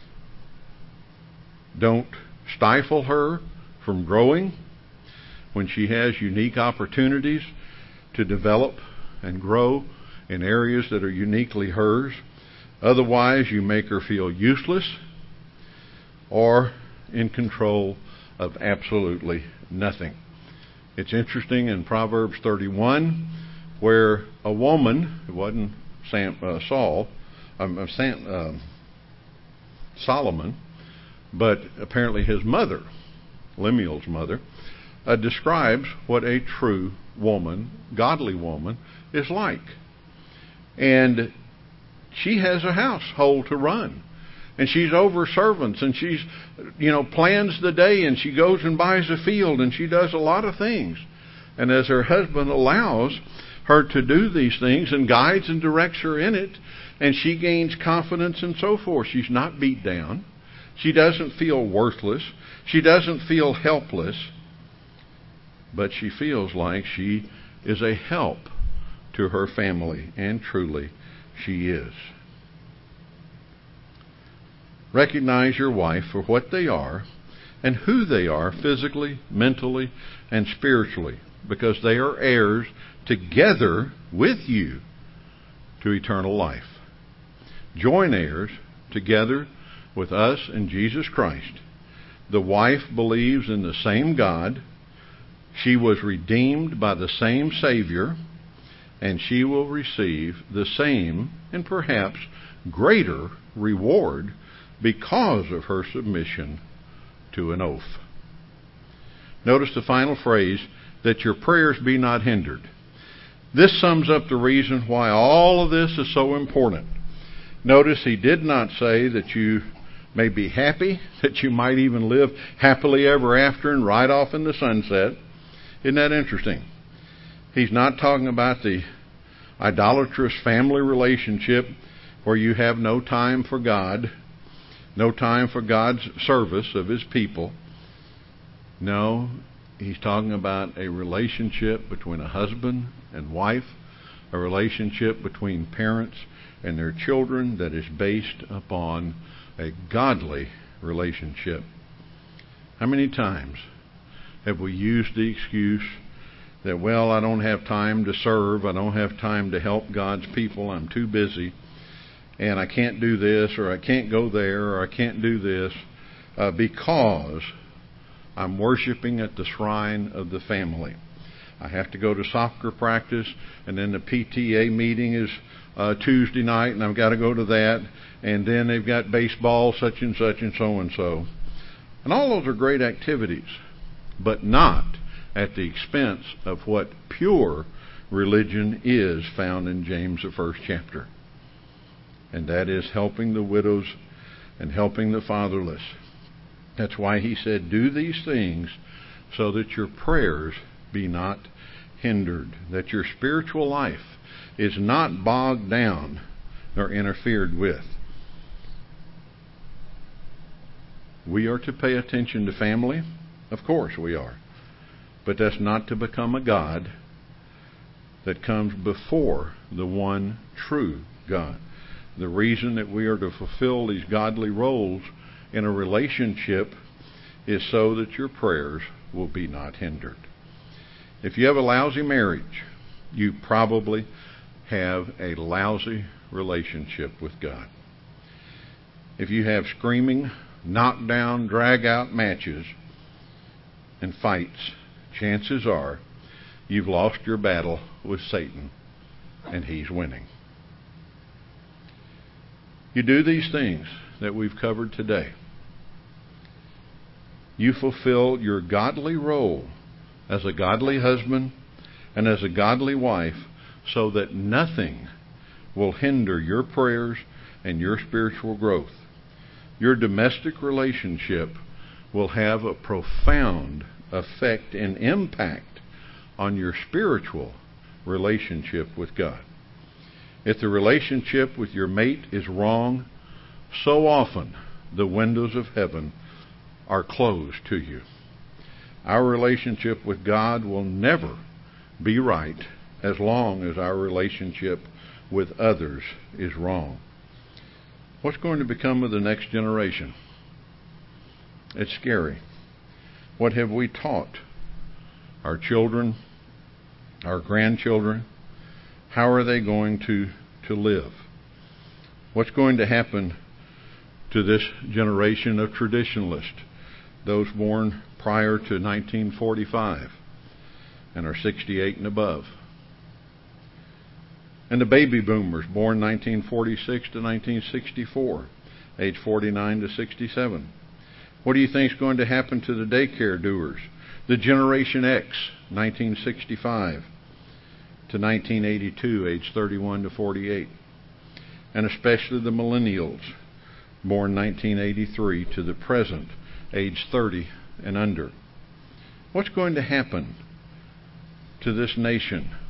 Don't stifle her from growing when she has unique opportunities to develop and grow in areas that are uniquely hers. Otherwise, you make her feel useless or in control of absolutely nothing. It's interesting in Proverbs thirty-one, where a woman, it wasn't Sam, uh, Saul, um, Sam, uh, Solomon, but apparently his mother, Lemuel's mother, uh, describes what a true woman, godly woman, is like. And she has a household to run. And she's over servants, and she's, you know, plans the day, and she goes and buys a field, and she does a lot of things. And as her husband allows her to do these things and guides and directs her in it, and she gains confidence and so forth. She's not beat down. She doesn't feel worthless. She doesn't feel helpless. But she feels like she is a help to her family, and truly she is. Recognize your wife for what they are and who they are physically, mentally, and spiritually, because they are heirs together with you to eternal life. Joint heirs together with us and Jesus Christ. The wife believes in the same God. She was redeemed by the same Savior, and she will receive the same and perhaps greater reward because of her submission to an oath. Notice the final phrase, that your prayers be not hindered. This sums up the reason why all of this is so important. Notice he did not say that you may be happy, that you might even live happily ever after and ride off in the sunset. Isn't that interesting? He's not talking about the idolatrous family relationship where you have no time for God, no time for God's service of His people. No, he's talking about a relationship between a husband and wife, a relationship between parents and their children that is based upon a godly relationship. How many times have we used the excuse that, well, I don't have time to serve, I don't have time to help God's people, I'm too busy, and I can't do this, or I can't go there, or I can't do this, uh, because I'm worshiping at the shrine of the family. I have to go to soccer practice, and then the P T A meeting is uh, Tuesday night, and I've got to go to that, and then they've got baseball, such and such, and so and so. And all those are great activities, but not at the expense of what pure religion is found in James, the first chapter. And that is helping the widows and helping the fatherless. That's why he said, do these things so that your prayers be not hindered, that your spiritual life is not bogged down nor interfered with. We are to pay attention to family. Of course we are. But that's not to become a God that comes before the one true God. The reason that we are to fulfill these godly roles in a relationship is so that your prayers will be not hindered. If you have a lousy marriage, you probably have a lousy relationship with God. If you have screaming, knockdown, drag-out matches and fights, chances are you've lost your battle with Satan and he's winning. You do these things that we've covered today. You fulfill your godly role as a godly husband and as a godly wife so that nothing will hinder your prayers and your spiritual growth. Your domestic relationship will have a profound effect and impact on your spiritual relationship with God. If the relationship with your mate is wrong, so often the windows of heaven are closed to you. Our relationship with God will never be right as long as our relationship with others is wrong. What's going to become of the next generation? It's scary. What have we taught our children, our grandchildren? How are they going to, to live? What's going to happen to this generation of traditionalists, those born prior to nineteen forty-five and are sixty-eight and above? And the baby boomers born nineteen forty-six to nineteen sixty-four, age forty-nine to sixty-seven. What do you think is going to happen to the daycare doers? The Generation X, nineteen sixty-five to nineteen eighty-two, age thirty-one to forty-eight. And especially the millennials, born nineteen eighty-three to the present, age thirty and under. What's going to happen to this nation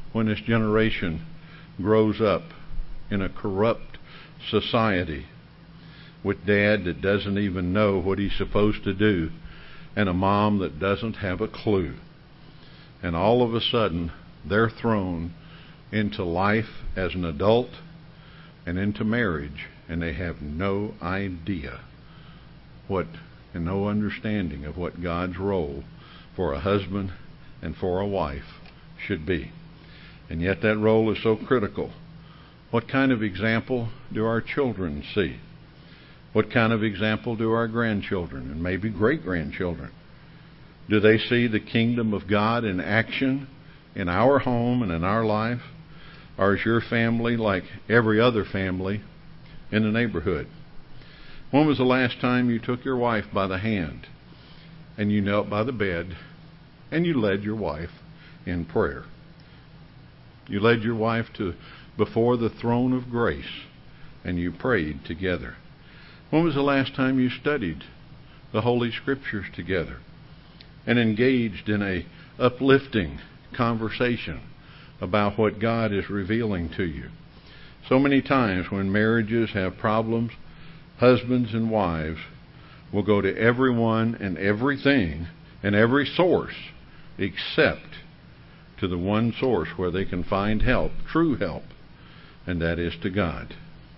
when this generation grows up in a corrupt society with dad that doesn't even know what he's supposed to do and a mom that doesn't have a clue. And all of a sudden, they're thrown into life as an adult and into marriage, and they have no idea what and no understanding of what God's role for a husband and for a wife should be. And yet that role is so critical. What kind of example do our children see? What kind of example do our grandchildren and maybe great-grandchildren? Do they see the kingdom of God in action in our home and in our life? Or is your family like every other family in the neighborhood? When was the last time you took your wife by the hand and you knelt by the bed and you led your wife in prayer? You led your wife to before the throne of grace and you prayed together. When was the last time you studied the Holy Scriptures together and engaged in a uplifting conversation about what God is revealing to you? So many times when marriages have problems, husbands and wives will go to everyone and everything and every source except to the one source where they can find help, true help, and that is to God.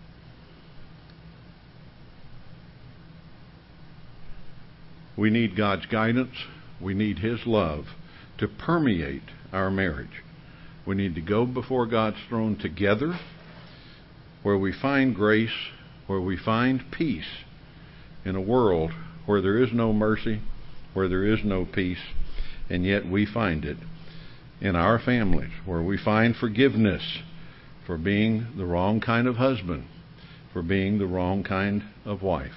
We need God's guidance. We need His love to permeate our marriage. We need to go before God's throne together, where we find grace, where we find peace in a world where there is no mercy, where there is no peace, and yet we find it in our families, where we find forgiveness for being the wrong kind of husband, for being the wrong kind of wife.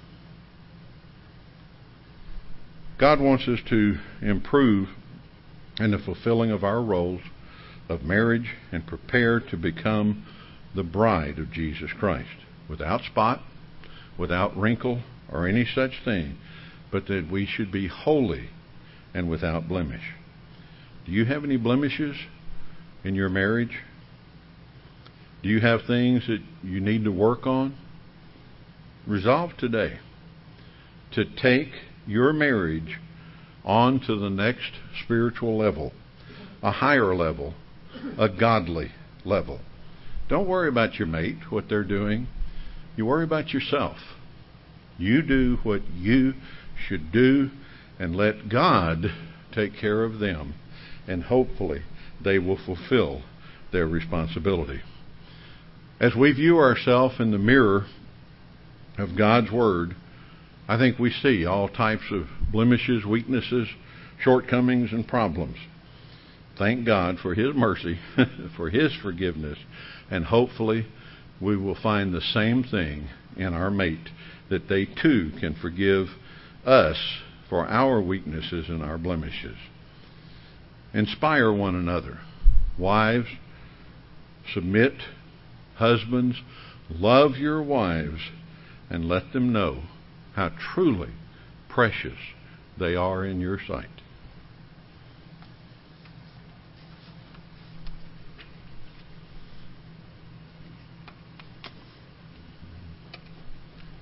God wants us to improve in the fulfilling of our roles of marriage and prepare to become the bride of Jesus Christ, without spot, without wrinkle, or any such thing, but that we should be holy and without blemish. Do you have any blemishes in your marriage? Do you have things that you need to work on? Resolve today to take your marriage on to the next spiritual level, a higher level, a godly level. Don't worry about your mate, what they're doing. You worry about yourself. You do what you should do and let God take care of them, and hopefully they will fulfill their responsibility. As we view ourselves in the mirror of God's Word, I think we see all types of blemishes, weaknesses, shortcomings, and problems. Thank God for His mercy, for His forgiveness, and hopefully we will find the same thing in our mate, that they too can forgive us for our weaknesses and our blemishes. Inspire one another. Wives, submit. Husbands, love your wives and let them know how truly precious they are in your sight.